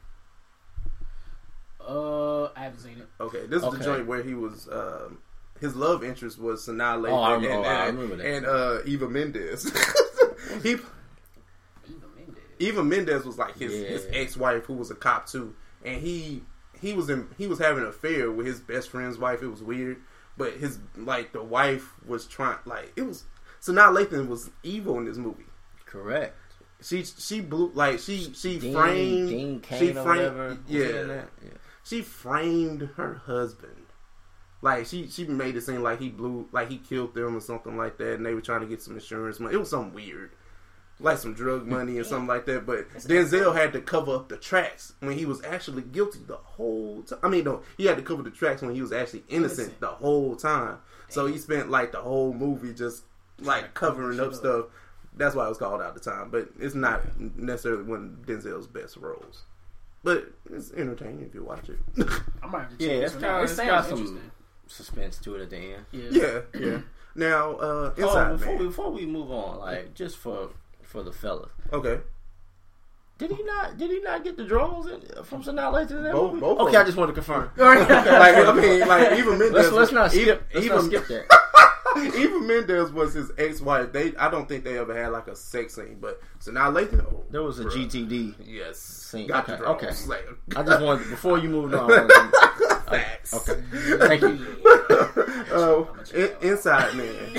Uh, I haven't seen it. Okay, this is Okay. the joint where he was. Um, his love interest was Sanaa Lathan Oh, I and, remember- and, I remember that. and uh, Eva Mendes. he Eva Mendes. Eva Mendes was like his, Yeah. his ex wife, who was a cop too, and he he was in he was having an affair with his best friend's wife. It was weird, but his like the wife was trying like it was. Sanaa Lathan was evil in this movie. Correct. She she blew like she she Dean, framed Dean Cain she or framed whatever. was yeah. in that? yeah. She framed her husband. Like she she made it seem like he blew like he killed them or something like that, and they were trying to get some insurance money. It was something weird, like some drug money or something like that. But Denzel had to cover up the tracks when he was actually guilty the whole time. I mean, no, he had to cover the tracks when he was actually innocent, Innocent. the whole time. So he spent like the whole movie just like covering up stuff. That's why it was called Out of Time. But it's not necessarily one of Denzel's best roles. But it's entertaining if you watch it. I might have to Yeah, check it's this got, one out. It it's got sounds some interesting. suspense to it at the end. Yeah. yeah, yeah. Now, uh, Inside Oh, before Man. we, before we move on, like just for for the fellas, Okay. did he not? Did he not get the draws in, from Sanaa Lathan in that Both- movie? both of okay, them. I just want to confirm. like I mean, like even Mendes. Let's let's not was- skip. Let's even, not skip that. even Mendes was his ex-wife. They, I don't think they ever had like a sex scene. But so now Lathan, oh, There was a bruh. G T D. Yes, Scene. got Okay, the draws. okay. Like, I just wanted before you moved on. I wanted facts. to- okay, thank you. Oh, in, Inside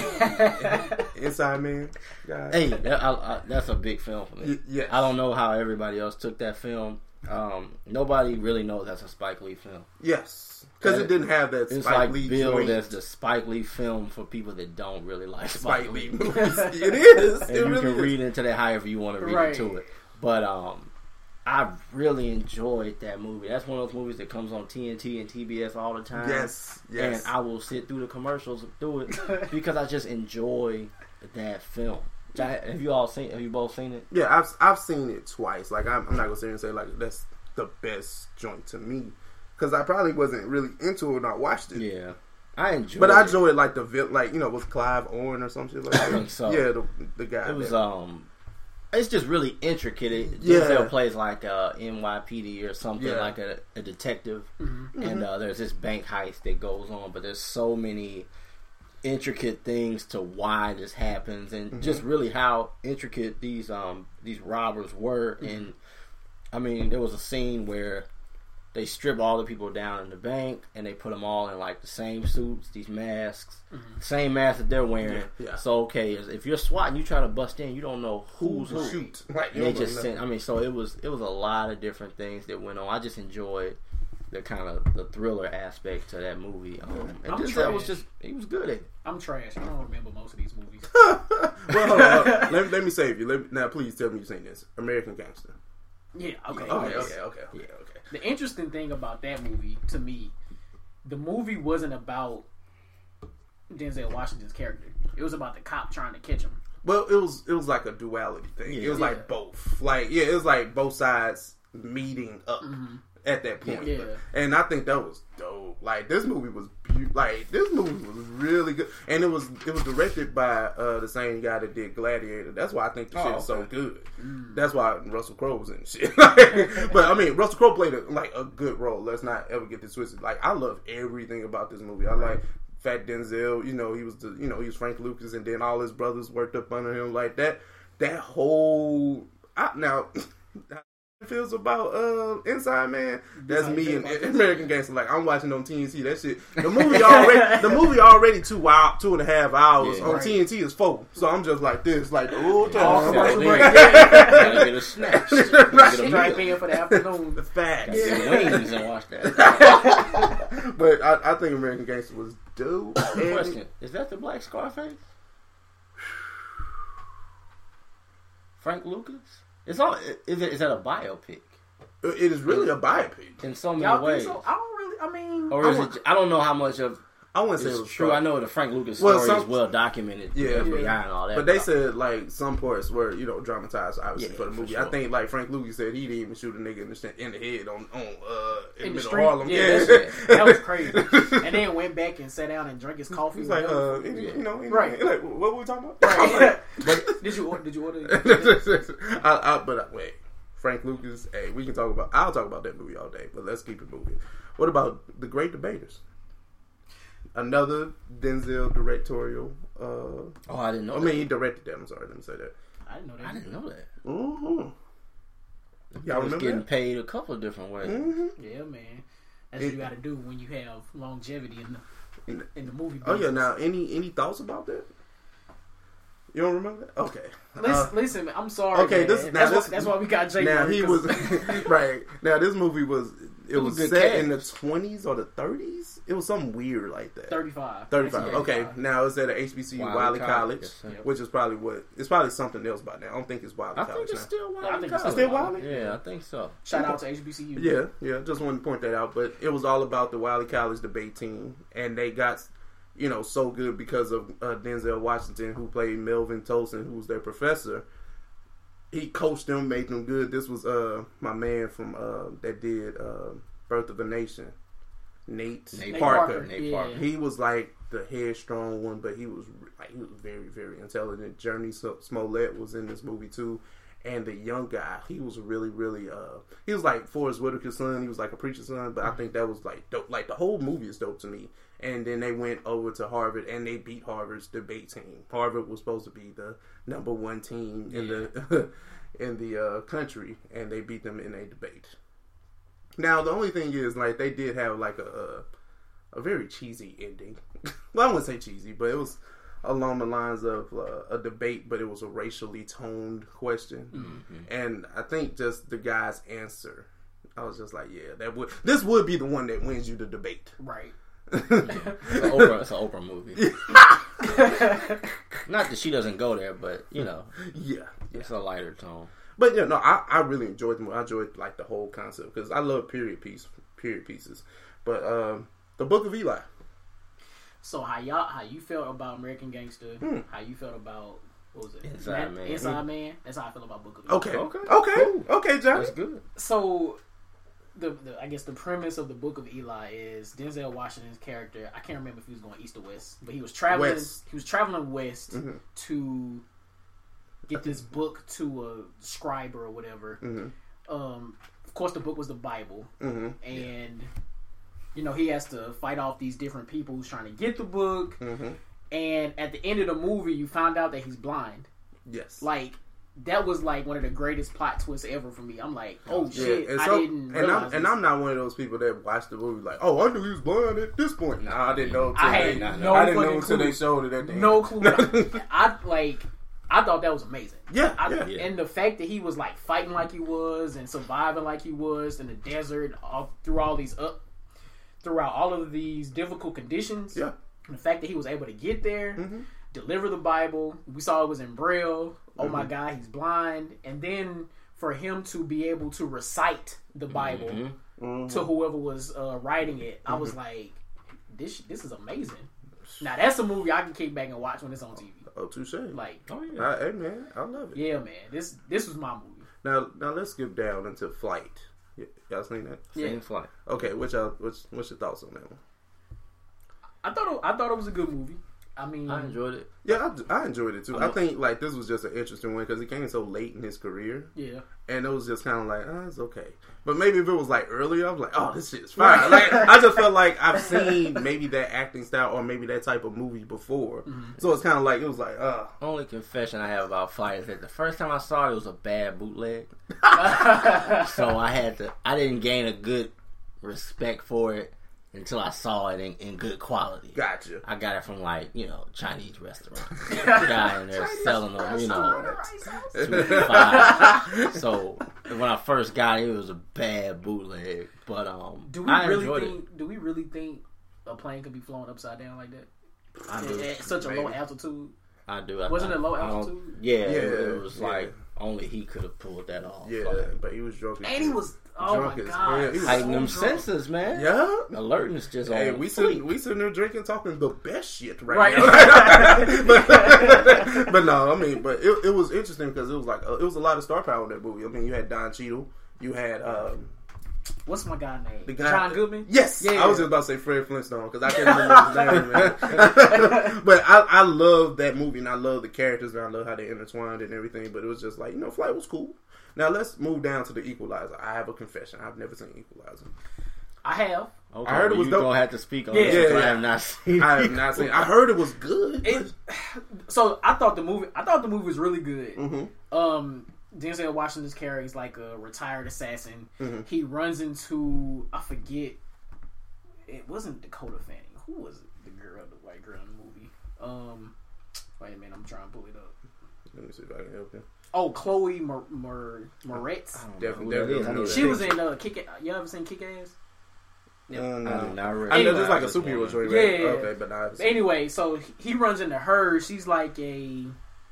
Man. Inside Man. Guys. Hey, that, I, I, that's a big film for me. Y- yes. I don't know how everybody else took that film. Um, nobody really knows that's a Spike Lee film. Yes, because it didn't have that It's Spike like Lee billed joint. as the Spike Lee film for people that don't really like Spike, Spike Lee. Lee movies. It is. And It you really can is. read into that however you want to read Right. into it. But um, I really enjoyed that movie. That's one of those movies that comes on T N T and T B S all the time. Yes, yes. And I will sit through the commercials through it because I just enjoy that film. Have you all seen? Have you both seen it? Yeah, I've I've seen it twice. Like I'm, I'm not gonna sit here and say like that's the best joint to me because I probably wasn't really into it when I watched it. Yeah, I enjoyed. But I it. enjoyed like the vil- like you know was Clive Owen or some shit like that. I think so. Yeah, the the guy. It was that- um, it's just really intricate. It, Yeah. Denzel plays like a N Y P D or something, Yeah. like a, a detective, Mm-hmm. and uh, there's this bank heist that goes on. But there's so many intricate things to why this happens, and Mm-hmm. just really how intricate these um these robbers were. Mm-hmm. And I mean, there was a scene where they strip all the people down in the bank and they put them all in like the same suits, these masks, same masks that they're wearing. Yeah, yeah. So okay, if you're swatting, you try to bust in, you don't know who's Who who. shoot? Right, you They don't know just nothing. sent. I mean, so it was it was a lot of different things that went on. I just enjoyed the kind of the thriller aspect to that movie. Um, and I'm Denzel was trash. just he was good at it. I'm trash. I don't remember most of these movies. Well, hold on, hold on. let, let me save you. Let me, now, please tell me you've seen this. American Gangster. Yeah. Okay. Okay, yes. okay, okay, okay, okay. The interesting thing about that movie, to me, the movie wasn't about Denzel Washington's character. It was about the cop trying to catch him. well, it was it was like a duality thing. Yeah. It was Yeah. like both. Like yeah, it was like both sides meeting up Mm-hmm. at that point. Yeah. And I think that was dope. Like this movie was be- like this movie was really good, and it was it was directed by uh, the same guy that did Gladiator. That's why I think the Oh, shit is so okay. good. Mm. That's why Russell Crowe was in the shit. But I mean, Russell Crowe played a, like a good role. Let's not ever get this twisted. Like I love everything about this movie. I like Fat Denzel. You know, he was the you know he was Frank Lucas, and then all his brothers worked up under him. Like that that whole I, now. feels about uh Inside Man. That's me and American Gangster. Like I'm watching on T N T. That shit. The movie already. The movie already two wild, two and a half hours. Yeah, on right. T N T is four. So I'm just like this, like the whole Oh, time. commercial Yeah. break. Gotta get a snack. Gotta get a Strike meal. in for the afternoon. The facts. Gotta get wings and watch that. But I, I think American Gangster was dope. And Question: is that the Black Scarface? Frank Lucas? It's all. Is it? Is that a biopic? it is really a biopic. In so many Y'all think ways. so? I don't really. I mean, Or is I it? I don't know how much of I wouldn't say it it's was true. true. I know the Frank Lucas Well, story some- is well documented. Yeah. F B I and all that. But they said like some parts were you know dramatized obviously Yeah, for the for movie. sure. I think like Frank Lucas said he didn't even shoot a nigga in the, in the head on on uh in, in the the middle street. of Harlem. Yeah, Yeah, that, that was crazy. And then went back and sat down and drank his coffee. He's like, uh, whatever. you know, you know, Right. like, what were we talking about? Right. But did you order? Did you order? I, I, but uh, wait, Frank Lucas. Hey, we can talk about. I'll talk about that movie all day. But let's keep it moving. What about The Great Debaters? Another Denzel directorial. Uh, oh, I didn't know. I that. mean, he directed that. I'm sorry, let me say that. I didn't know that. I didn't know that. Mm-hmm. Y'all Y'all was remember getting that? paid a couple of different ways. Mm-hmm. Yeah, man. That's what you got to do when you have longevity in the in the movie. Oh yeah. business. Now, any any thoughts about that? You don't remember that? Okay. Listen, Uh, listen, man, I'm sorry. okay, man. this- now that's, this- why, that's why we got Jay. now Murray, he 'cause- was right. Now this movie was it It was was good set cast. in the twenties or the thirties. It was something weird like that. thirty-five. Thirty-five. It's Okay, thirty-five. now it's at a H B C U Wiley Wiley College, College, yes, sir. which is probably what it's probably something else by now. I don't think it's Wiley I College think it's now. still Wiley I think it's College. still Wiley? Yeah, I think so. Shout out to H B C U. Yeah, yeah. Just wanted to point that out, but it was all about the Wiley College debate team, and they got, you know, so good because of uh, Denzel Washington, who played Melvin Tolson, who's their professor. He coached them, made them good. This was uh my man from uh that did uh, Birth of a Nation, Nate, Nate Parker. Parker. Nate Yeah. Parker. He was like the headstrong one, but he was like he was very, very intelligent. Journey Smollett was in this movie too, and the young guy, he was really, really. Uh, he was like Forrest Whitaker's son. He was like a preacher's son, but I think that was like dope. Like the whole movie is dope to me. And then they went over to Harvard and they beat Harvard's debate team. Harvard was supposed to be the number one team in the in the uh, country, and they beat them in a debate. Now the only thing is, like, they did have like a a, a very cheesy ending. Well, I wouldn't say cheesy, but it was along the lines of uh, a debate, but it was a racially toned question. Mm-hmm. And I think just the guy's answer, I was just like, yeah, that would this would be the one that wins you the debate. Right. It's an Oprah, it's an Oprah movie. Not that she doesn't go there, but you know, Yeah, it's a lighter tone. but yeah, no, I, I really enjoyed the movie. I enjoyed like the whole concept because I love period piece period pieces. But um, the Book of Eli. So how y'all how you felt about American Gangster? Hmm. How you felt about what was it? Inside Man. Inside Man. That's how I feel about Book of Eli. Okay, Okay. okay, okay, Johnny. That's good. So the, the I guess the premise of the Book of Eli is Denzel Washington's character. I can't remember if he was going east or west, but he was traveling. West. He was traveling west Mhm. to get this book to a scribe or whatever. Mm-hmm. Um, of course, the book was the Bible, Mm-hmm. and you know he has to fight off these different people who's trying to get the book. Mm-hmm. And at the end of the movie, you found out that he's blind. Yes. Like that was like one of the greatest plot twists ever for me. I'm like, oh shit, and I so- didn't and realize I'm, this. and I'm not one of those people that watch the movie like, oh, I knew he was blind at this point. Nah, I didn't know. Until I they, had no I didn't know fucking until clue. they showed it at the no end. clue. I like. I thought that was amazing. Yeah, I, yeah. Yeah. And the fact that he was like fighting like he was and surviving like he was in the desert, all through all these up, throughout all of these difficult conditions. Yeah. And the fact that he was able to get there, Mm-hmm. deliver the Bible. We saw it was in Braille. Oh my Mhm. God, he's blind. And then for him to be able to recite the Bible Mhm. Mm-hmm. to whoever was uh, writing it, I was like, this this is amazing. Now that's a movie I can kick back and watch when it's on T V. Oh, touche. Like, Oh yeah. I, hey man, I love it. yeah, man, this this was my movie. Now, now let's skip down into Flight. Y- y'all seen that? Same Yeah. flight. Okay, which y'all, what's what's your thoughts on that one? I thought it, I thought it was a good movie. I mean, I enjoyed it. Yeah, I, I enjoyed it too. I'm I a- think like this was just an interesting one because he came so late in his career, yeah. and it was just kind of like, oh, it's okay. But maybe if it was like earlier, I was like, oh, this shit's fine. Like I just felt like I've seen maybe that acting style or maybe that type of movie before, Mm-hmm. so it's kind of like it was like, uh Only confession I have about Flight is that the first time I saw it, it was a bad bootleg. So I had to. I didn't gain a good respect for it until I saw it in, in good quality. gotcha. I got it from like you know Chinese restaurant. The guy in there selling them, you know, two fifty-five. So when I first got it, it was a bad bootleg. But um, Do we I really enjoyed think? it. Do we really think a plane could be flown upside down like that I at, do. at such a low Maybe. altitude? I do. I, Wasn't I, it low I don't- altitude? Yeah, Yeah, it, it was yeah. like only he could have pulled that off. Yeah, Like, but he was drunk. as And he shit. was, oh Drunk my as god, hell. He was heighten them so drunk. senses, man. Yeah. Alertness just Hey, on we fleek. sitting we sitting there drinking, talking the best shit right, Right. now. but, but no, I mean, but it, it was interesting because it was like uh, it was a lot of star power in that movie. I mean, you had Don Cheadle, you had um, What's my guy name? the guy, John Goodman. Yes, Yeah. I was just about to say Fred Flintstone because I can't remember his name, man. But I, I love that movie and I love the characters and I love how they intertwined and everything. But it was just like, you know, Flight was cool. Now let's move down to the Equalizer. I have a confession. I've never seen Equalizer. I have. Okay, I heard it well, was you dope. gonna have to speak on Yeah. this. 'Cause Yeah, I yeah. have not seen. I have not seen. I heard it was good. It, so I thought the movie. I thought the movie was really good. Mm-hmm. Um, Denzel Washington's character is like a retired assassin. Mm-hmm. He runs into I forget. It wasn't Dakota Fanning. Who was it? The girl, the white girl in the movie. Um, wait a minute. I'm trying to pull it up. Let me see if I can help you. Oh, Chloe Mor- Mor- Moretz. I don't know Definitely, who that is. I definitely. know She that. was in uh, Kick. You ever seen Kick Ass? Uh, I do no. not read. I know Anyway. just like a just superhero wanna- story, Yeah, right? yeah, yeah. Okay, but not. Anyway, so he runs into her. She's like a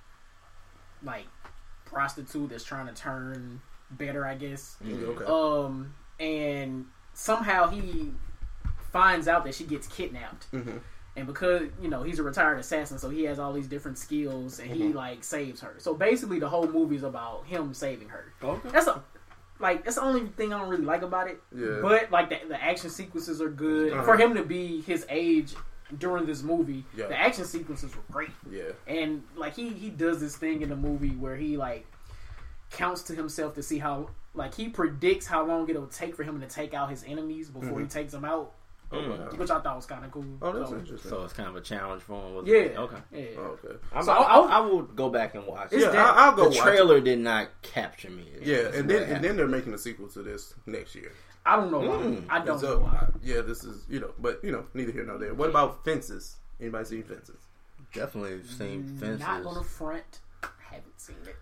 like prostitute that's trying to turn better, I guess. Okay. Um, and somehow he finds out that she gets kidnapped, Mm-hmm. and because you know he's a retired assassin, so he has all these different skills, and he Mhm. like saves her. So basically, the whole movie is about him saving her. Okay. That's a like that's the only thing I don't really like about it. Yeah. But like the, the action sequences are good Uh-huh. for him to be his age during this movie. Yeah. The action sequences were great, Yeah. and like he he does this thing in the movie where he like counts to himself to see how like he predicts how long it'll take for him to take out his enemies before he takes them out, Oh, wow. which I thought was kind of cool. Oh, that's So, interesting. So it's kind of a challenge for him. Was yeah, it? Okay. yeah. Oh, okay. I'm, So I, I'll- I, I will go back and watch. It's it. Yeah, I, I'll go The watch trailer did not capture me. it. Yeah, That's and what then and happened. then they're making a sequel to this next year. I don't know why. Mm. I don't so, know why. yeah, this is you know, but you know, neither here nor there. What about Fences? Anybody seen Fences? Definitely seen Fences. Not on the front. Haven't seen it.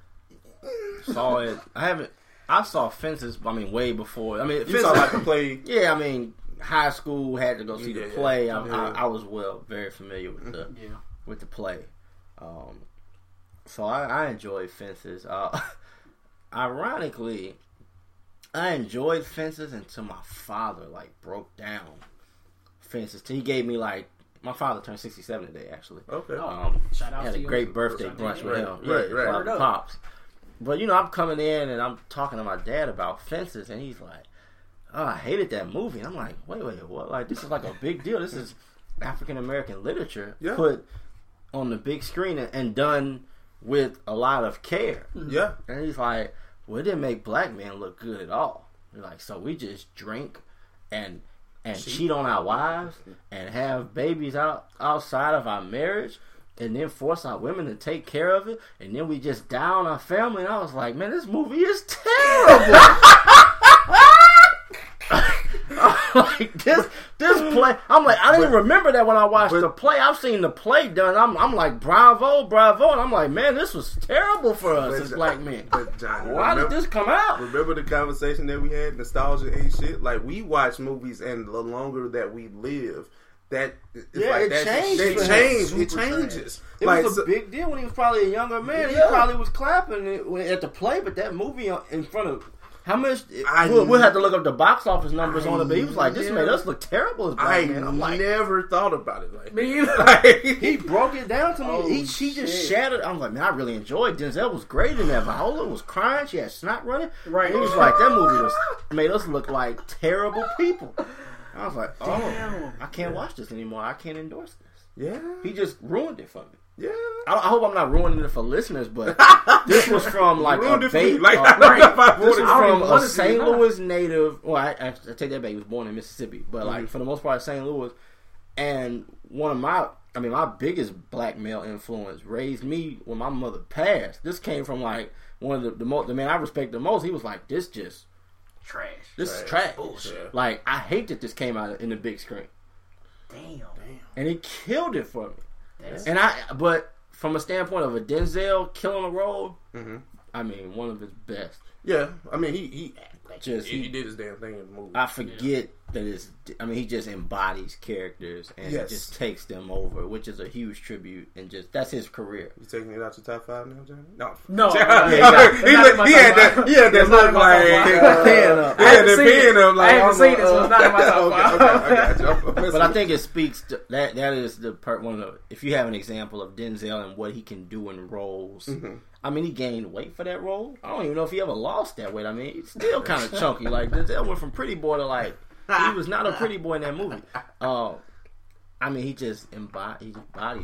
Saw it. I haven't. I saw Fences. I mean, way before. I mean, You Fences, saw like the play. yeah. I mean, high school had to go see Yeah, the yeah. play. I, Yeah. I, I was well, very familiar with the Yeah. with the play. Um, so I, I enjoyed Fences. Uh, ironically, I enjoyed Fences until my father like broke down Fences. He gave me like my father turned sixty-seven today. Actually, Okay. Oh. um, Shout out had to a you. great birthday Shout out brunch to with you. him. Right, yeah, right, shout out right. to Pops. But you know, I'm coming in and I'm talking to my dad about Fences, and he's like, "Oh, I hated that movie." And I'm like, "Wait, wait, what? Like, this is like a big deal. This is African American literature Yeah. put on the big screen and, and done with a lot of care." Yeah. And he's like, "Well, it didn't make black men look good at all." You're like, "So we just drink and and Cheat. cheat on our wives and have babies out outside of our marriage, and then force our women to take care of it, and then we just die on our family." And I was like, "Man, this movie is terrible." I'm like this, this play. I'm like, I didn't But- remember that when I watched but- the play. I've seen the play done. I'm, I'm like, bravo, bravo, and I'm like, man, this was terrible for us But as John- black men. But John, Why remember, did this come out? remember the conversation that we had? Nostalgia ain't shit. Like we watch movies, and the longer that we live, that it's Yeah, like it that, changed They for him. change. It Super changes. It like was a so- big deal when he was probably a younger man. He Yeah. probably was clapping it when- at the play, but that movie on- in front of How much? I We'll, we'll have to look up the box office numbers I on it, but he was like, "This never- made us look terrible as black I men." I'm like, never thought about it like Me either. that. he broke it down to me. Oh, he, she just shit. shattered. I'm like, man, I really enjoyed. Denzel was great in that. Viola was crying. She had snot running. Right. He was like, that movie was made us look like terrible people. I was like, oh, Damn. I can't watch this anymore. I can't endorse this. Yeah, He just ruined it for me. yeah. I, I hope I'm not ruining it for listeners, but this was from like Ruined a it for me. bait. Like, uh, I don't know if I This was wanted I don't from even a want to see Saint it now. Louis native. Well, I, I, I take that back. He was born in Mississippi, but like Mhm. for the most part, Saint Louis. And one of my, I mean, my biggest black male influence raised me when my mother passed. This came from like one of the the, most, the man I respect the most. He was like, "This just, Trash. this is Trash. trash." Bullshit. Yeah. Like I hate that this came out in the big screen, Damn. and he killed it for me. That's, And I, but from a standpoint of a Denzel killing a role, hmm I mean, one of his best. Yeah, I mean, he he Just he, he he, did his damn thing in the movie. I forget that it's. I mean, he just embodies characters and Yes. just takes them over, which is a huge tribute. And just that's his career. You taking it out your top five now, Johnny? No, No, Yeah, uh, he, yeah, look- it's he, not look- in my he top had that. five. He had that It's not look in my top like five. Pick the pen up. He I had haven't that seen pen it. up. Like I haven't I'm seen like, it, so it's not in my top okay, five. Okay, I got you. But I think it speaks to that. That is the part. One of the, if you have an example of Denzel and what he can do in roles. Mhm. I mean, he gained weight for that role. I don't even know if he ever lost that weight. I mean, he's still kind of chunky. Like Denzel went from pretty boy to like he was not a pretty boy in that movie. Uh, I mean, he just embodied, he embodied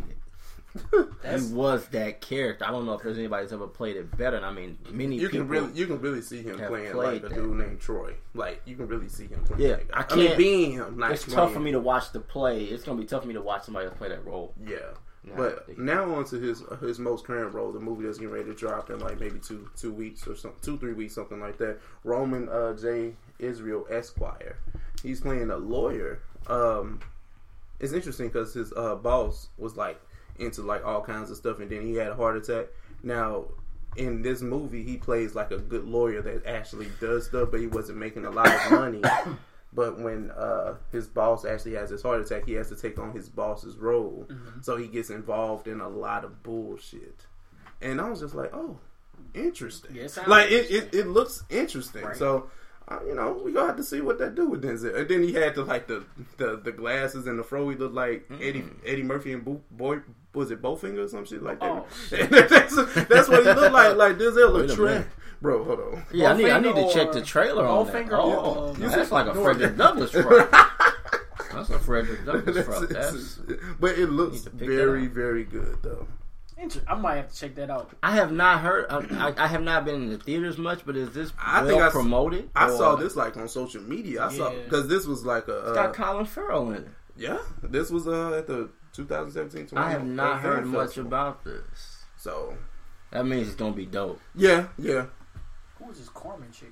it. That's- He was that character. I don't know if there's anybody that's ever played it better. And I mean, many You people. can really, you can really see him have playing played like a that. dude named Troy. Like you can really see him playing. Yeah, that guy. I I, mean, can't- being him. Not it's tough playing. for me to watch the play. It's gonna be tough for me to watch somebody else play that role. Yeah. Nah, But they- now on to his his most current role, the movie that's getting ready to drop in like maybe two two weeks or something, two three weeks, something like that. Roman uh, J. Israel Esquire. He's playing a lawyer. Um, it's interesting because his uh, boss was like into like all kinds of stuff, and then he had a heart attack. Now in this movie, he plays like a good lawyer that actually does stuff, but he wasn't making a lot of money. But when uh, his boss actually has his heart attack, he has to take on his boss's role. Mm-hmm. So he gets involved in a lot of bullshit. And I was just like, oh, interesting. Yeah, it sounds like, it, interesting. it, it looks interesting. Right. So, uh, you know, we going to have to see what that do with Denzel. And then he had the, like, the the, the glasses and the fro. He looked like Mm. Eddie Eddie Murphy and Bo- Boy, was it Bowfinger or some shit like that? Oh, that's, that's what he looked like. Like, Denzel Wait looked a trash. minute. Bro, hold on. Yeah, I need, I Bowfinger need to check or- the trailer on that. Bowfinger Oh, or- that's like a No. Frederick Douglass front. That's a Frederick Douglass That's- front. it's- That's, but it looks Need to pick that very, up. very good, though. Inter- I might have to check that out. I have not heard. I, I, I have not been in the theaters much, but is this I well think I s- promoted? I Or- saw this like on social media. I saw Yeah. because this was like a It's uh, got Colin Farrell in it. yeah. This was uh, at the twenty seventeen. I have not Film heard much Festival. about this. So That means it's gonna be dope. yeah, yeah. Who was this Corman chick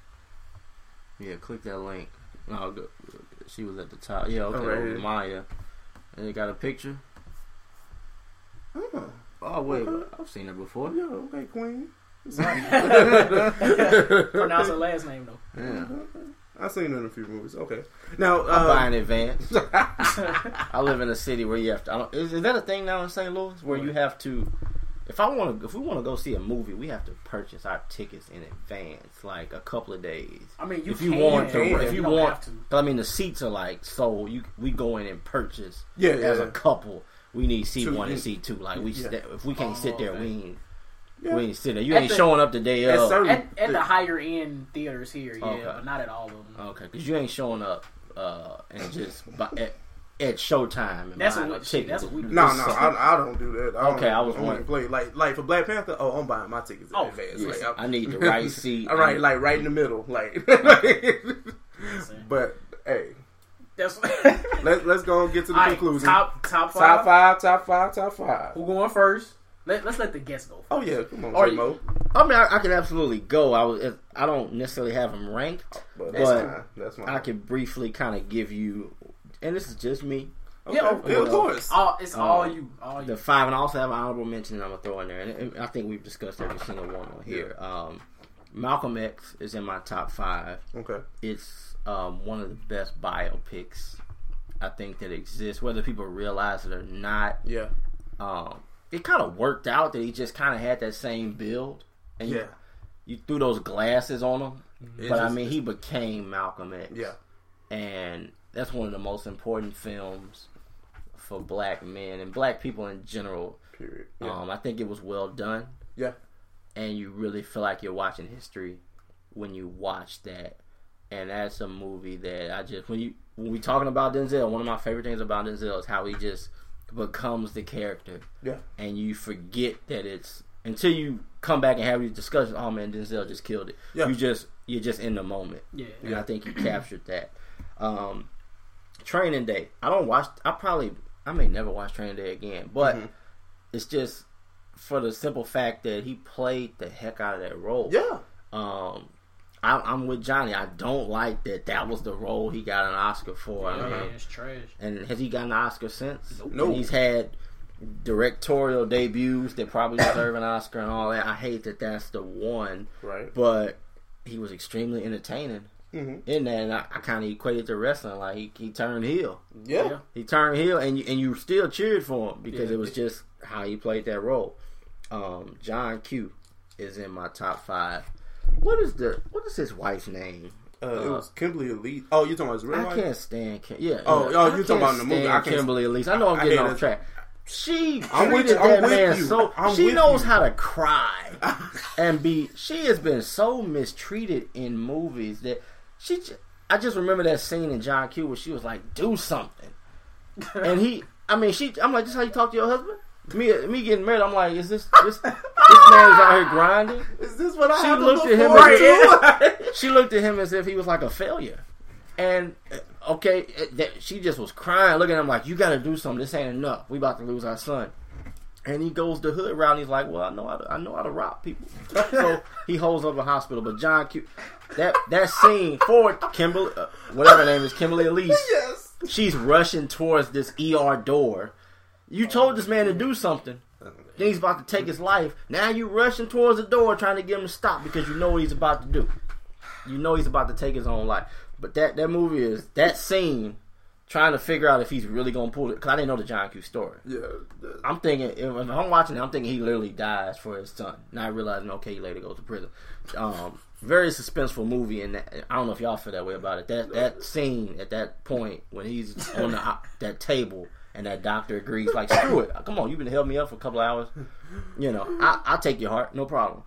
though? Yeah, click that link. No, go, she was at the top. Yeah, okay, Oh, right over here. Maya. And they got a picture. Oh, Oh wait, Okay. I've seen her before. yeah. Okay, Queen. Pronounce her last name though. Yeah, I've seen her in a few movies. Okay, now I buy in uh, advance. I live in a city where you have to. I don't, is, is that a thing now in Saint Louis where you have to? If I want to, if we want to go see a movie, we have to purchase our tickets in advance, like a couple of days. I mean, you if you can, want to, but if you don't want, have to. but I mean the seats are like so. You we go in and purchase yeah, as yeah. a couple. We need seat Two, one and yeah. seat two. Like we, Yeah. sta- if we can't Oh, sit there, okay. we ain't, Yeah. we ain't sit there. You At ain't the- showing up the day at of. certain- At, at the higher end theaters here, yeah, Okay. but not at all of them. Okay, because you ain't showing up uh, and just buy, at, at showtime. And That's buying what a we- ticket. that's what we do. No, no, I, I don't do that. I don't, Okay, I was I don't wondering. play like like for Black Panther. Oh, I'm buying my tickets in Oh, advance. Yes, Like, I need the right seat. All I right, need- like right in the middle, like. Listen, But hey, that's let's let's go and get to the All right, conclusion. Top top five. Top five, top five, top five. Who going first? Let, let's let the guests go. Oh yeah, come on, Or J Mo. I mean, I, I can absolutely go. I was. I don't necessarily have them ranked, But that's but fine. That's fine. I can briefly kind of give you. And this is just me. Okay. Yeah, of Yeah, of course. course. All, it's Uh, all you. All The you. five, and I also have an honorable mention that I'm gonna throw in there, and, and I think we've discussed every single one on here. Um, Malcolm X is in my top five. Okay. It's um, one of the best biopics I think that exists, whether people realize it or not. Yeah. Um, it kind of worked out that he just kind of had that same build, and Yeah. you, you threw those glasses on him, Mm-hmm. but just, I mean, he became Malcolm X. Yeah. And that's one of the most important films for black men and black people in general. Period. Yeah. Um, I think it was well done. Yeah. And you really feel like you're watching history when you watch that. And that's a movie that I just, when you when we talking about Denzel, one of my favorite things about Denzel is how he just becomes the character. Yeah. And you forget that it's, until you come back and have these discussions, oh man, Denzel just killed it. Yeah. You just, you're just in the moment. Yeah. And I think you captured that. Um, Training Day. I don't watch, I probably, I may never watch Training Day again. But Mm-hmm. it's just for the simple fact that he played the heck out of that role. Yeah. Um, I, I'm with Johnny. I don't like that that was the role he got an Oscar for. Yeah, I mean, it's trash. and has he gotten an Oscar since? Nope. Nope. And he's had directorial debuts that probably deserve an Oscar and all that. I hate that that's the one. Right. But he was extremely entertaining Mm-hmm. in that, and I, I kind of equated to wrestling. Like, he, he turned heel. Yeah. Yeah. He turned heel, and you, and you still cheered for him because Yeah. it was just how he played that role. Um, John Q is in my top five. What is the what is his wife's name? Uh, it Uh, was Kimberly Elise. Oh, you talking about his real I wife? can't stand Kim. Yeah. Oh, yeah. oh, I you talking about in the can't movie. I stand can't- Kimberly Elise. I know I'm I getting hate off it. track. She I'm with treated you. I'm that with man you. so. I'm she with knows you. how to cry and be. She has been so mistreated in movies that she. j- I just remember that scene in John Q where she was like, "Do something," and he. I mean, she. I'm like, "This how you talk to your husband?" Me, me getting married. I'm like, "Is this this this man is out here grinding?" Is this what I She have to looked look at him forward as to? She looked at him as if he was like a failure. And uh, okay, uh, that she just was crying, looking at him like, "You got to do something. This ain't enough. We about to lose our son." And he goes the hood route. And he's like, "Well, I know how to, I know how to rob people." So he holds up a hospital. But John Q, that that scene for Kimberly, uh, whatever her name is, Kimberly Elise. Yes. She's rushing towards this E R door. You told this man to do something. Then he's about to take his life. Now you rushing towards the door trying to get him to stop because you know what he's about to do. You know he's about to take his own life. But that, that movie is, that scene, trying to figure out if he's really going to pull it. Because I didn't know the John Q story. Yeah. I'm thinking, if, if I'm watching it, I'm thinking he literally dies for his son. Not realizing, okay, he later goes to prison. Um, very suspenseful movie. And that, I don't know if y'all feel that way about it. That that scene at that point when he's on the, that table and that doctor agrees, like, screw it. Come on, you've been helping me up for a couple hours. You know, I, I'll take your heart. No problem.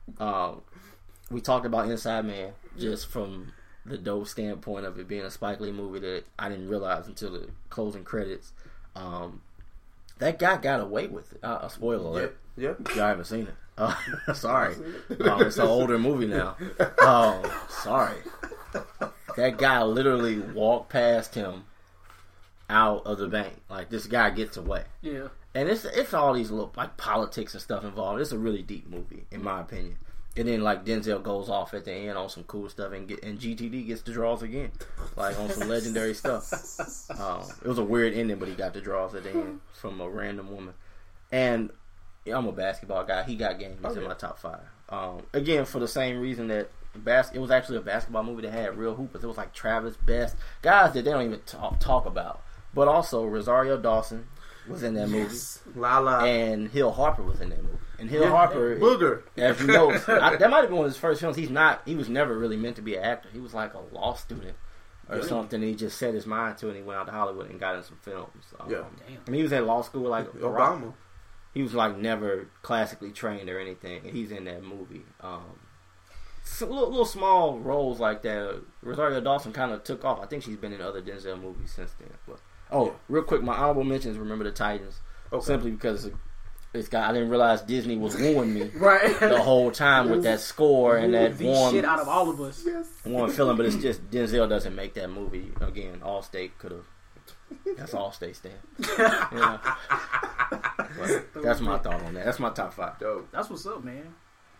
Um, we talked about Inside Man just from the dope standpoint of it being a Spike Lee movie that I didn't realize until the closing credits. Um, that guy got away with it. Uh, a spoiler alert. Yeah. If y'all haven't seen it. Uh, sorry. Um, it's an older movie now. Oh, sorry. That guy literally walked past him out of the bank. Like, this guy gets away. Yeah. And it's it's all these little, like, politics and stuff involved. It's a really deep movie, in my opinion. And then, like, Denzel goes off at the end on some cool stuff, and get, and G T D gets the draws again, like on some legendary stuff. Um, it was a weird ending, but he got the draws at the end from a random woman. And yeah, I'm a basketball guy. He got games Oh, in yeah. my top five. Um, again, for the same reason that bas- it was actually a basketball movie that had real hoopers. It was like Travis Best, guys that they don't even talk, talk about. But also Rosario Dawson was in that movie, Lala. and Hill Harper was in that movie. And Hill Yeah. Harper, Booger. as you know, I, that might have been one of his first films. He's not. He was never really meant to be an actor. He was like a law student or Yeah. something. He just set his mind to it, and he went out to Hollywood and got in some films. Um, Yeah. Damn. I mean, he was at law school like Barack. Obama. He was like never classically trained or anything, and he's in that movie. Um, so little, little small roles like that. Rosario Dawson kind of took off. I think she's been in other Denzel movies since then. But oh, Yeah. real quick, my honorable mentions. Remember the Titans, Okay. simply because it's got. I didn't realize Disney was wooing me Right. the whole time with that score and that the warm, shit out of all of us. Yes. warm feeling. But it's just Denzel doesn't make that movie again. Allstate could have. That's Allstate stand. You know? But that's my thought on that. That's my top five. Dope. That's what's up, man.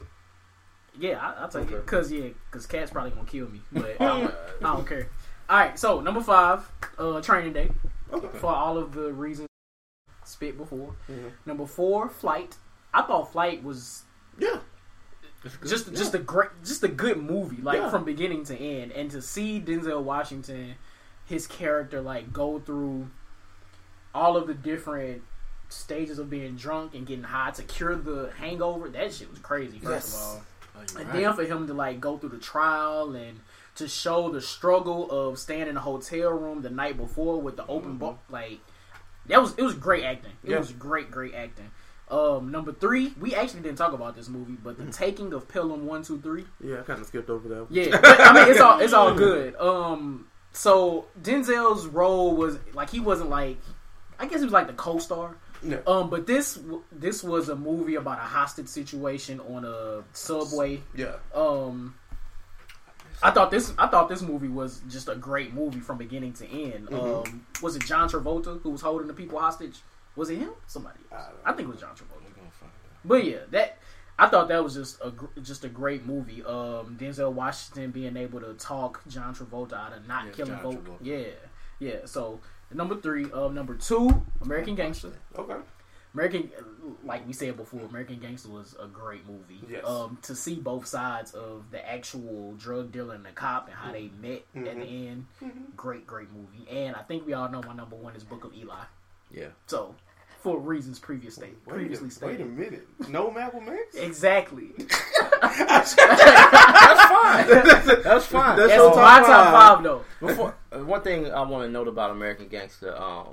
Yeah, I, I'll take Okay. it. Cause yeah, cause Cat's probably gonna kill me, but I don't, I don't care. All right, so number five, uh, Training Day, Okay. for all of the reasons spit before. Mhm. Number four, Flight. I thought Flight was Yeah. just just a great, just a good movie, like Yeah. from beginning to end, and to see Denzel Washington, his character, like go through all of the different stages of being drunk and getting high to cure the hangover. That shit was crazy. First Yes. of all, and right. then for him to like go through the trial and to show the struggle of staying in a hotel room the night before with the open mm-hmm. bar, like that was it was great acting. It yeah. was great, great acting. Um, number three, we actually didn't talk about this movie, but The Taking of Pelham one two three. Yeah, I kind of skipped over that. Yeah, but, I mean it's all it's all good. Um, so Denzel's role was like he wasn't like I guess he was like the co-star. Yeah. Um, but this this was a movie about a hostage situation on a subway. Yeah. Um, I thought this I thought this movie was just a great movie from beginning to end. Mm-hmm. Um, was it John Travolta who was holding the people hostage? Was it him? Somebody else. I, I think it was John Travolta. But yeah, that I thought that was just a just a great movie. Um, Denzel Washington being able to talk John Travolta out of not yeah, killing folk. Yeah, yeah. So number three, um, number two, American Gangster. Okay. American, like we said before, American Gangster was a great movie. Yes. Um, to see both sides of the actual drug dealer and the cop and how they met mm-hmm. at the end, mm-hmm. great, great movie. And I think we all know my number one is Book of Eli. Yeah. So, for reasons previous state, wait previously a, stated. Wait a minute. No Malcolm X? Exactly. That's fine. That's fine. That's, That's my top five, though. Before, one thing I want to note about American Gangster, um,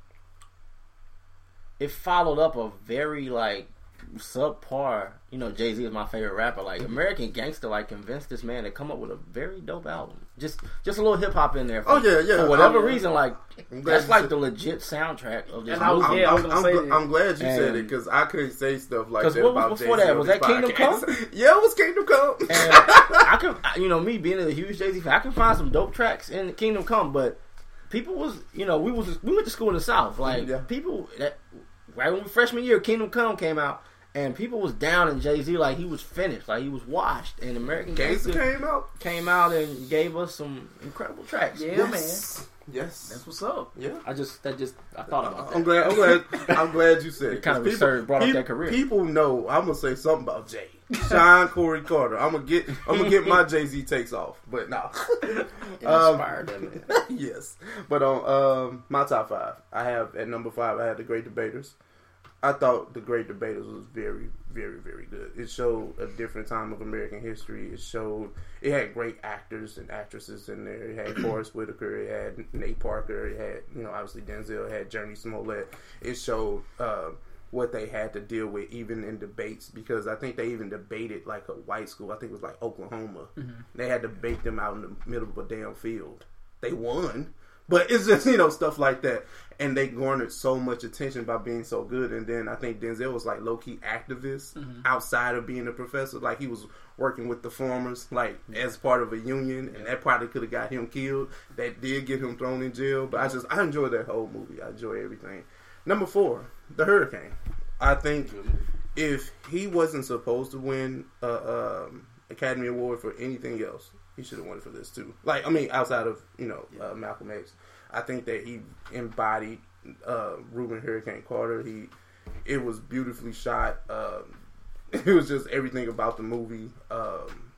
it followed up a very, like, subpar, you know, Jay-Z is my favorite rapper. Like, American Gangster, like, convinced this man to come up with a very dope album. Just just a little hip-hop in there. For, oh, yeah, yeah. For whatever I'm, reason, like, that's like the legit soundtrack of this and movie. I'm, yeah, I'm, I'm, gl- I'm glad you and, said it, because I couldn't say stuff like that what about was before Jay-Z that? Was that Kingdom podcast. Come? Yeah, it was Kingdom Come. And I can, you know, me being a huge Jay-Z fan, I can find some dope tracks in Kingdom Come, but people was, you know, we was we went to school in the South. Like, yeah. people, that right when freshman year, Kingdom Come came out, and people was down in Jay-Z like he was finished, like he was washed. And American Gangster came out, came out and gave us some incredible tracks. Yeah, yes. man. Yes, that's what's up. Yeah, I just that just I thought about that. I'm glad. I'm glad. I'm glad you said it. It kind of people, absurd, brought people, up that career. People know I'm gonna say something about Jay, Sean Corey Carter. I'm gonna get. I'm gonna get my Jay-Z takes off, but no. Inspired um, them. Yes, but on um, my top five, I have at number five. I had The Great Debaters. I thought The Great Debaters was very, very, very good. It showed a different time of American history. It showed it had great actors and actresses in there. It had Forrest Whitaker. It had Nate Parker. It had, you know, obviously Denzel. It had Journey Smollett. It showed uh, what they had to deal with even in debates, because I think they even debated like a white school. I think it was like Oklahoma. Mm-hmm. They had to debate them out in the middle of a damn field. They won. But it's just, you know, stuff like that. And they garnered so much attention by being so good. And then I think Denzel was like low-key activist mm-hmm. outside of being a professor. Like he was working with the farmers, like as part of a union. And that probably could have got him killed. That did get him thrown in jail. But I just, I enjoyed that whole movie. I enjoy everything. Number four, The Hurricane. I think if he wasn't supposed to win an um, Academy Award for anything else, he should have won for this too. Like, I mean, outside of, you know, uh, Malcolm X, I think that he embodied uh, Reuben Hurricane Carter. He, it was beautifully shot. Um, it was just everything about the movie. Um,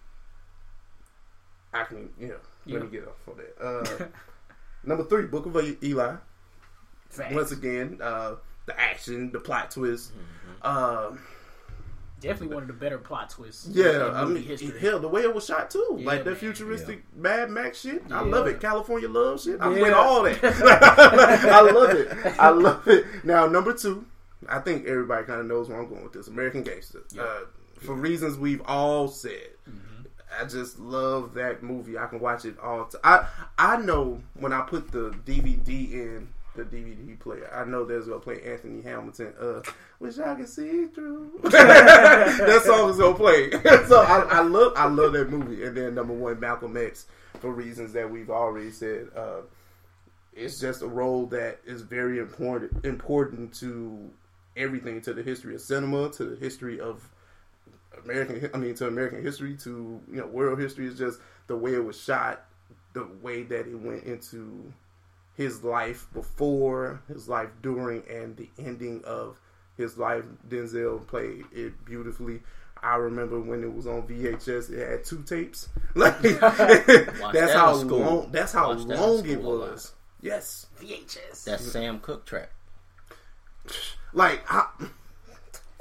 I can, you know, let yeah. me get off for that. Uh, number three, Book of Eli. Facts. Once again, uh, the action, the plot twist. Mm-hmm. Um, Definitely one of the better plot twists. Yeah, I mean, history. Hell, the way it was shot too, yeah, like that man. futuristic yeah. Mad Max shit. Yeah. I love it. California love shit. I'm yeah. with all that. I love it. I love it. Now, number two, I think everybody kind of knows where I'm going with this. American Gangster. Yeah. Uh, for reasons we've all said. Mm-hmm. I just love that movie. I can watch it all. T- I I know when I put the D V D in. The D V D player. I know there's gonna play Anthony Hamilton. Uh, wish I could see through. That song is gonna play. So I, I love, I love that movie. And then number one, Malcolm X, for reasons that we've already said. Uh, it's just a role that is very important, important to everything, to the history of cinema, to the history of American. I mean, to American history, to you know, world history. It's just the way it was shot, the way that it went into his life before, his life during, and the ending of his life. Denzel played it beautifully. I remember when it was on V H S, it had two tapes. Like that's how long. That's how Watch long that it was. Yes, V H S. That's Sam Cooke track. Like, I,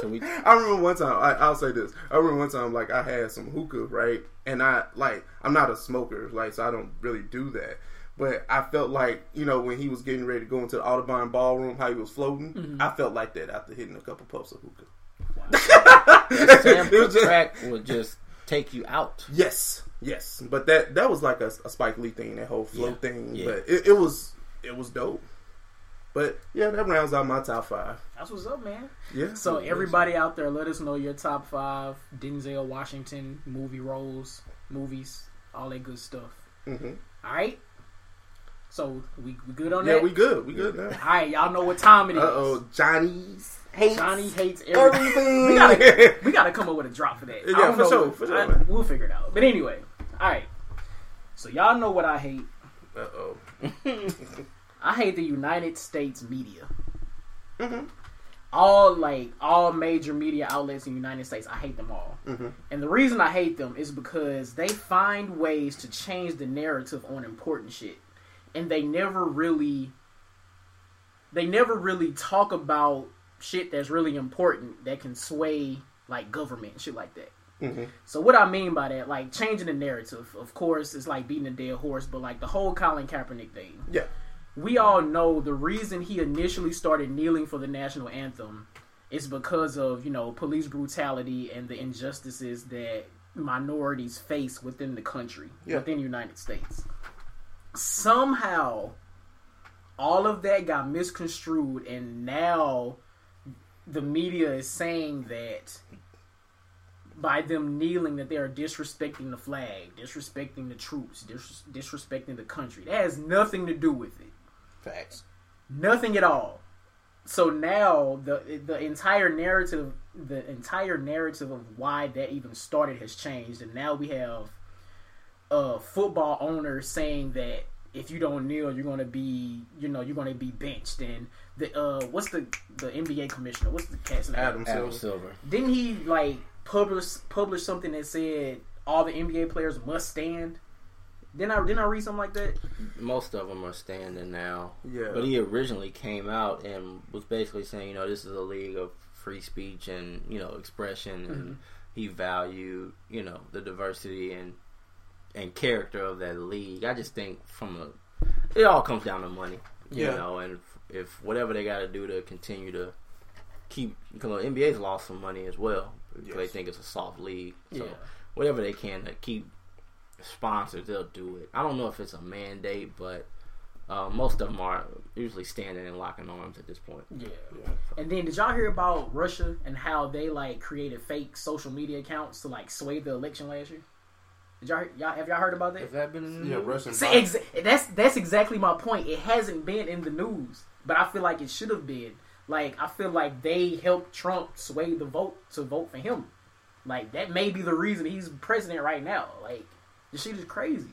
So we, I remember one time. I, I'll say this. I remember one time, like I had some hookah, right? And I like I'm not a smoker, like so I don't really do that. But I felt like, you know, when he was getting ready to go into the Audubon ballroom, how he was floating, mm-hmm. I felt like that after hitting a couple puffs of hookah. Wow. That sample track would just take you out. Yes, yes. But that that was like a, a Spike Lee thing, that whole float yeah. thing. Yeah. But it, it was it was dope. But yeah, that rounds out my top five. That's what's up, man. Yeah. So everybody out there, let us know your top five Denzel Washington movie roles, movies, all that good stuff. Mm-hmm. All right. So we, we good on yeah, that? Yeah, we good. We good now. All right, y'all know what time it is. Uh oh, Johnny's hates Johnny hates everything. everything. we gotta we gotta come up with a drop for that. Yeah, I don't for know. sure, for sure. I, we'll figure it out. But anyway, all right. So y'all know what I hate. Uh oh. I hate the United States media. Mm-hmm. All like all major media outlets in the United States, I hate them all. Mm-hmm. And the reason I hate them is because they find ways to change the narrative on important shit. And they never really they never really talk about shit that's really important that can sway like government and shit like that. Mm-hmm. So what I mean by that, like changing the narrative, of course, it's like beating a dead horse, but like the whole Colin Kaepernick thing. Yeah. We all know the reason he initially started kneeling for the national anthem is because of, you know, police brutality and the injustices that minorities face within the country, yeah. within the United States. Somehow, all of that got misconstrued, and now the media is saying that by them kneeling that they are disrespecting the flag, disrespecting the troops, dis- disrespecting the country. That has nothing to do with it. Facts. Nothing at all. So now the the entire narrative, the entire narrative of why that even started has changed, and now we have uh, football owners saying that if you don't kneel, you're going to be, you know, you're going to be benched. And the uh, what's the the N B A commissioner? What's the cat's name? Adam Silver. Adam Silver. Didn't he like publish publish something that said all the N B A players must stand? Didn't I didn't I read something like that? Most of them are standing now. Yeah. But he originally came out and was basically saying, you know, this is a league of free speech and, you know, expression, and mm-hmm. he valued, you know, the diversity and and character of that league. I just think from a, it all comes down to money, you yeah. know, and if, if whatever they got to do to continue to keep, because the N B A's lost some money as well because yes. they think it's a soft league. So yeah. whatever they can to keep sponsors, they'll do it. I don't know if it's a mandate, but uh, most of them are usually standing and locking arms at this point. Yeah. yeah. And then did y'all hear about Russia and how they like created fake social media accounts to like sway the election last year? Did y'all, y'all have y'all heard about that? Has that been in the yeah, news? Russian. See, exa- that's that's exactly my point. It hasn't been in the news, but I feel like it should have been. Like I feel like they helped Trump sway the vote to vote for him. Like that may be the reason he's president right now. Like this shit is crazy.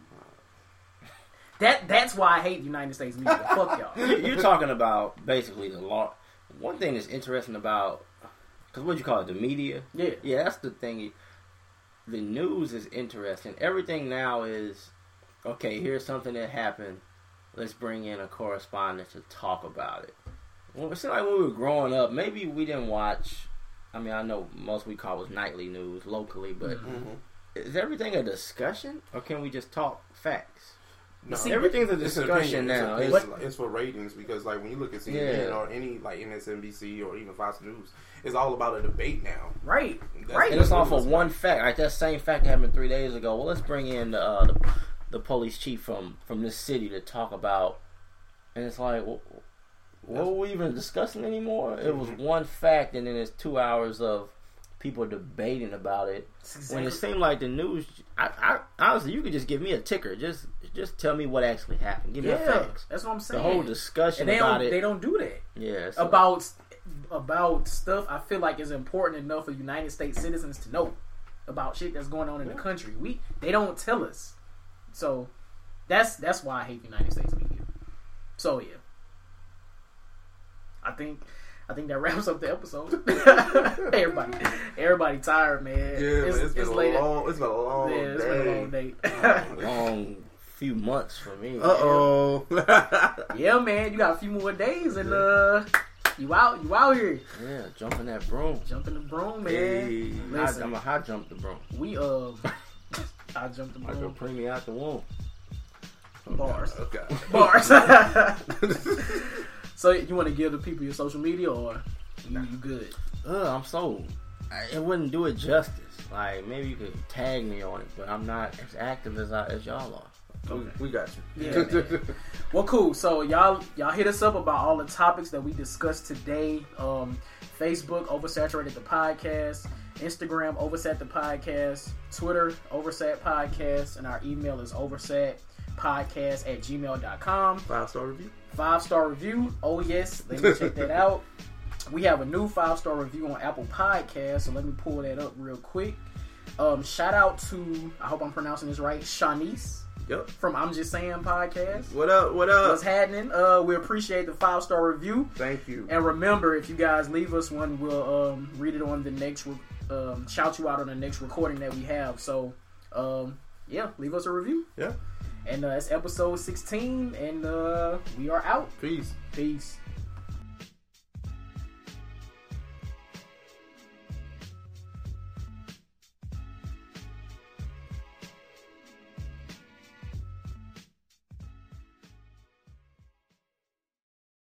That that's why I hate the United States media. Fuck y'all. You're talking about basically the law. One thing that's interesting about, because what you call it, the media. Yeah, yeah, that's the thing. The news is interesting. Everything now is, okay, here's something that happened. Let's bring in a correspondent to talk about it. Well, it seemed like when we were growing up, maybe we didn't watch, I mean, I know most we call was nightly news locally, but mm-hmm. is everything a discussion? Or can we just talk facts? No, See, everything's a discussion it's now. It's, it's, it's for ratings because, like, when you look at C N N yeah. or any like M S N B C or even Fox News, it's all about a debate now. Right, That's right. And it's all for one fact. Like that same fact that happened three days ago. Well, let's bring in uh, the the police chief from from this city to talk about. And it's like, well, what were we even discussing anymore? It was one fact, and then it's two hours of people debating about it. Exactly. When it seemed like the news, I, I honestly, you could just give me a ticker. Just just tell me what actually happened. Give me yeah, the facts. That's what I'm saying. The whole discussion and they about don't, it. They don't do that. Yeah. So. About about stuff I feel like is important enough for United States citizens to know about shit that's going on in yeah. the country. We they don't tell us. So that's that's why I hate the United States media. So yeah. I think I think that wraps up the episode. everybody, everybody tired, man. Yeah, it's, it's, been, it's, a late long, it's been a long yeah, day. It's been a long day. long few months for me. Uh oh. Yeah, man, you got a few more days, and uh, You out, you out here. Yeah, jumping that broom. Jumping the broom, man. Hey, Listen, I, I'm a high jump the broom. we uh, I jumped the I go broom. bring me out the womb. Bars, Okay. bars. So you want to give the people your social media, or you, you good? Ugh, I'm so. I, it wouldn't do it justice. Like maybe you could tag me on it, but I'm not as active as I, as y'all are. We, we got you. Yeah, man. Well, cool. So y'all, y'all hit us up about all the topics that we discussed today. Um, Facebook, Oversaturated the Podcast. Instagram, Oversat the Podcast. Twitter, Oversat Podcast. And our email is oversatpodcast at gmail dot com. Five star review. Five star review. Oh, yes. Let me check that out. We have a new five star review on Apple Podcasts. So let me pull that up real quick. Um, shout out to, I hope I'm pronouncing this right, Shanice. Yep. From I'm Just Saying Podcast. What up? What up? What's happening? Uh, we appreciate the five star review. Thank you. And remember, if you guys leave us one, we'll um, read it on the next, re- um, shout you out on the next recording that we have. So, um, yeah, leave us a review. Yeah. And uh, it's episode sixteen, and uh, we are out. Peace. Peace.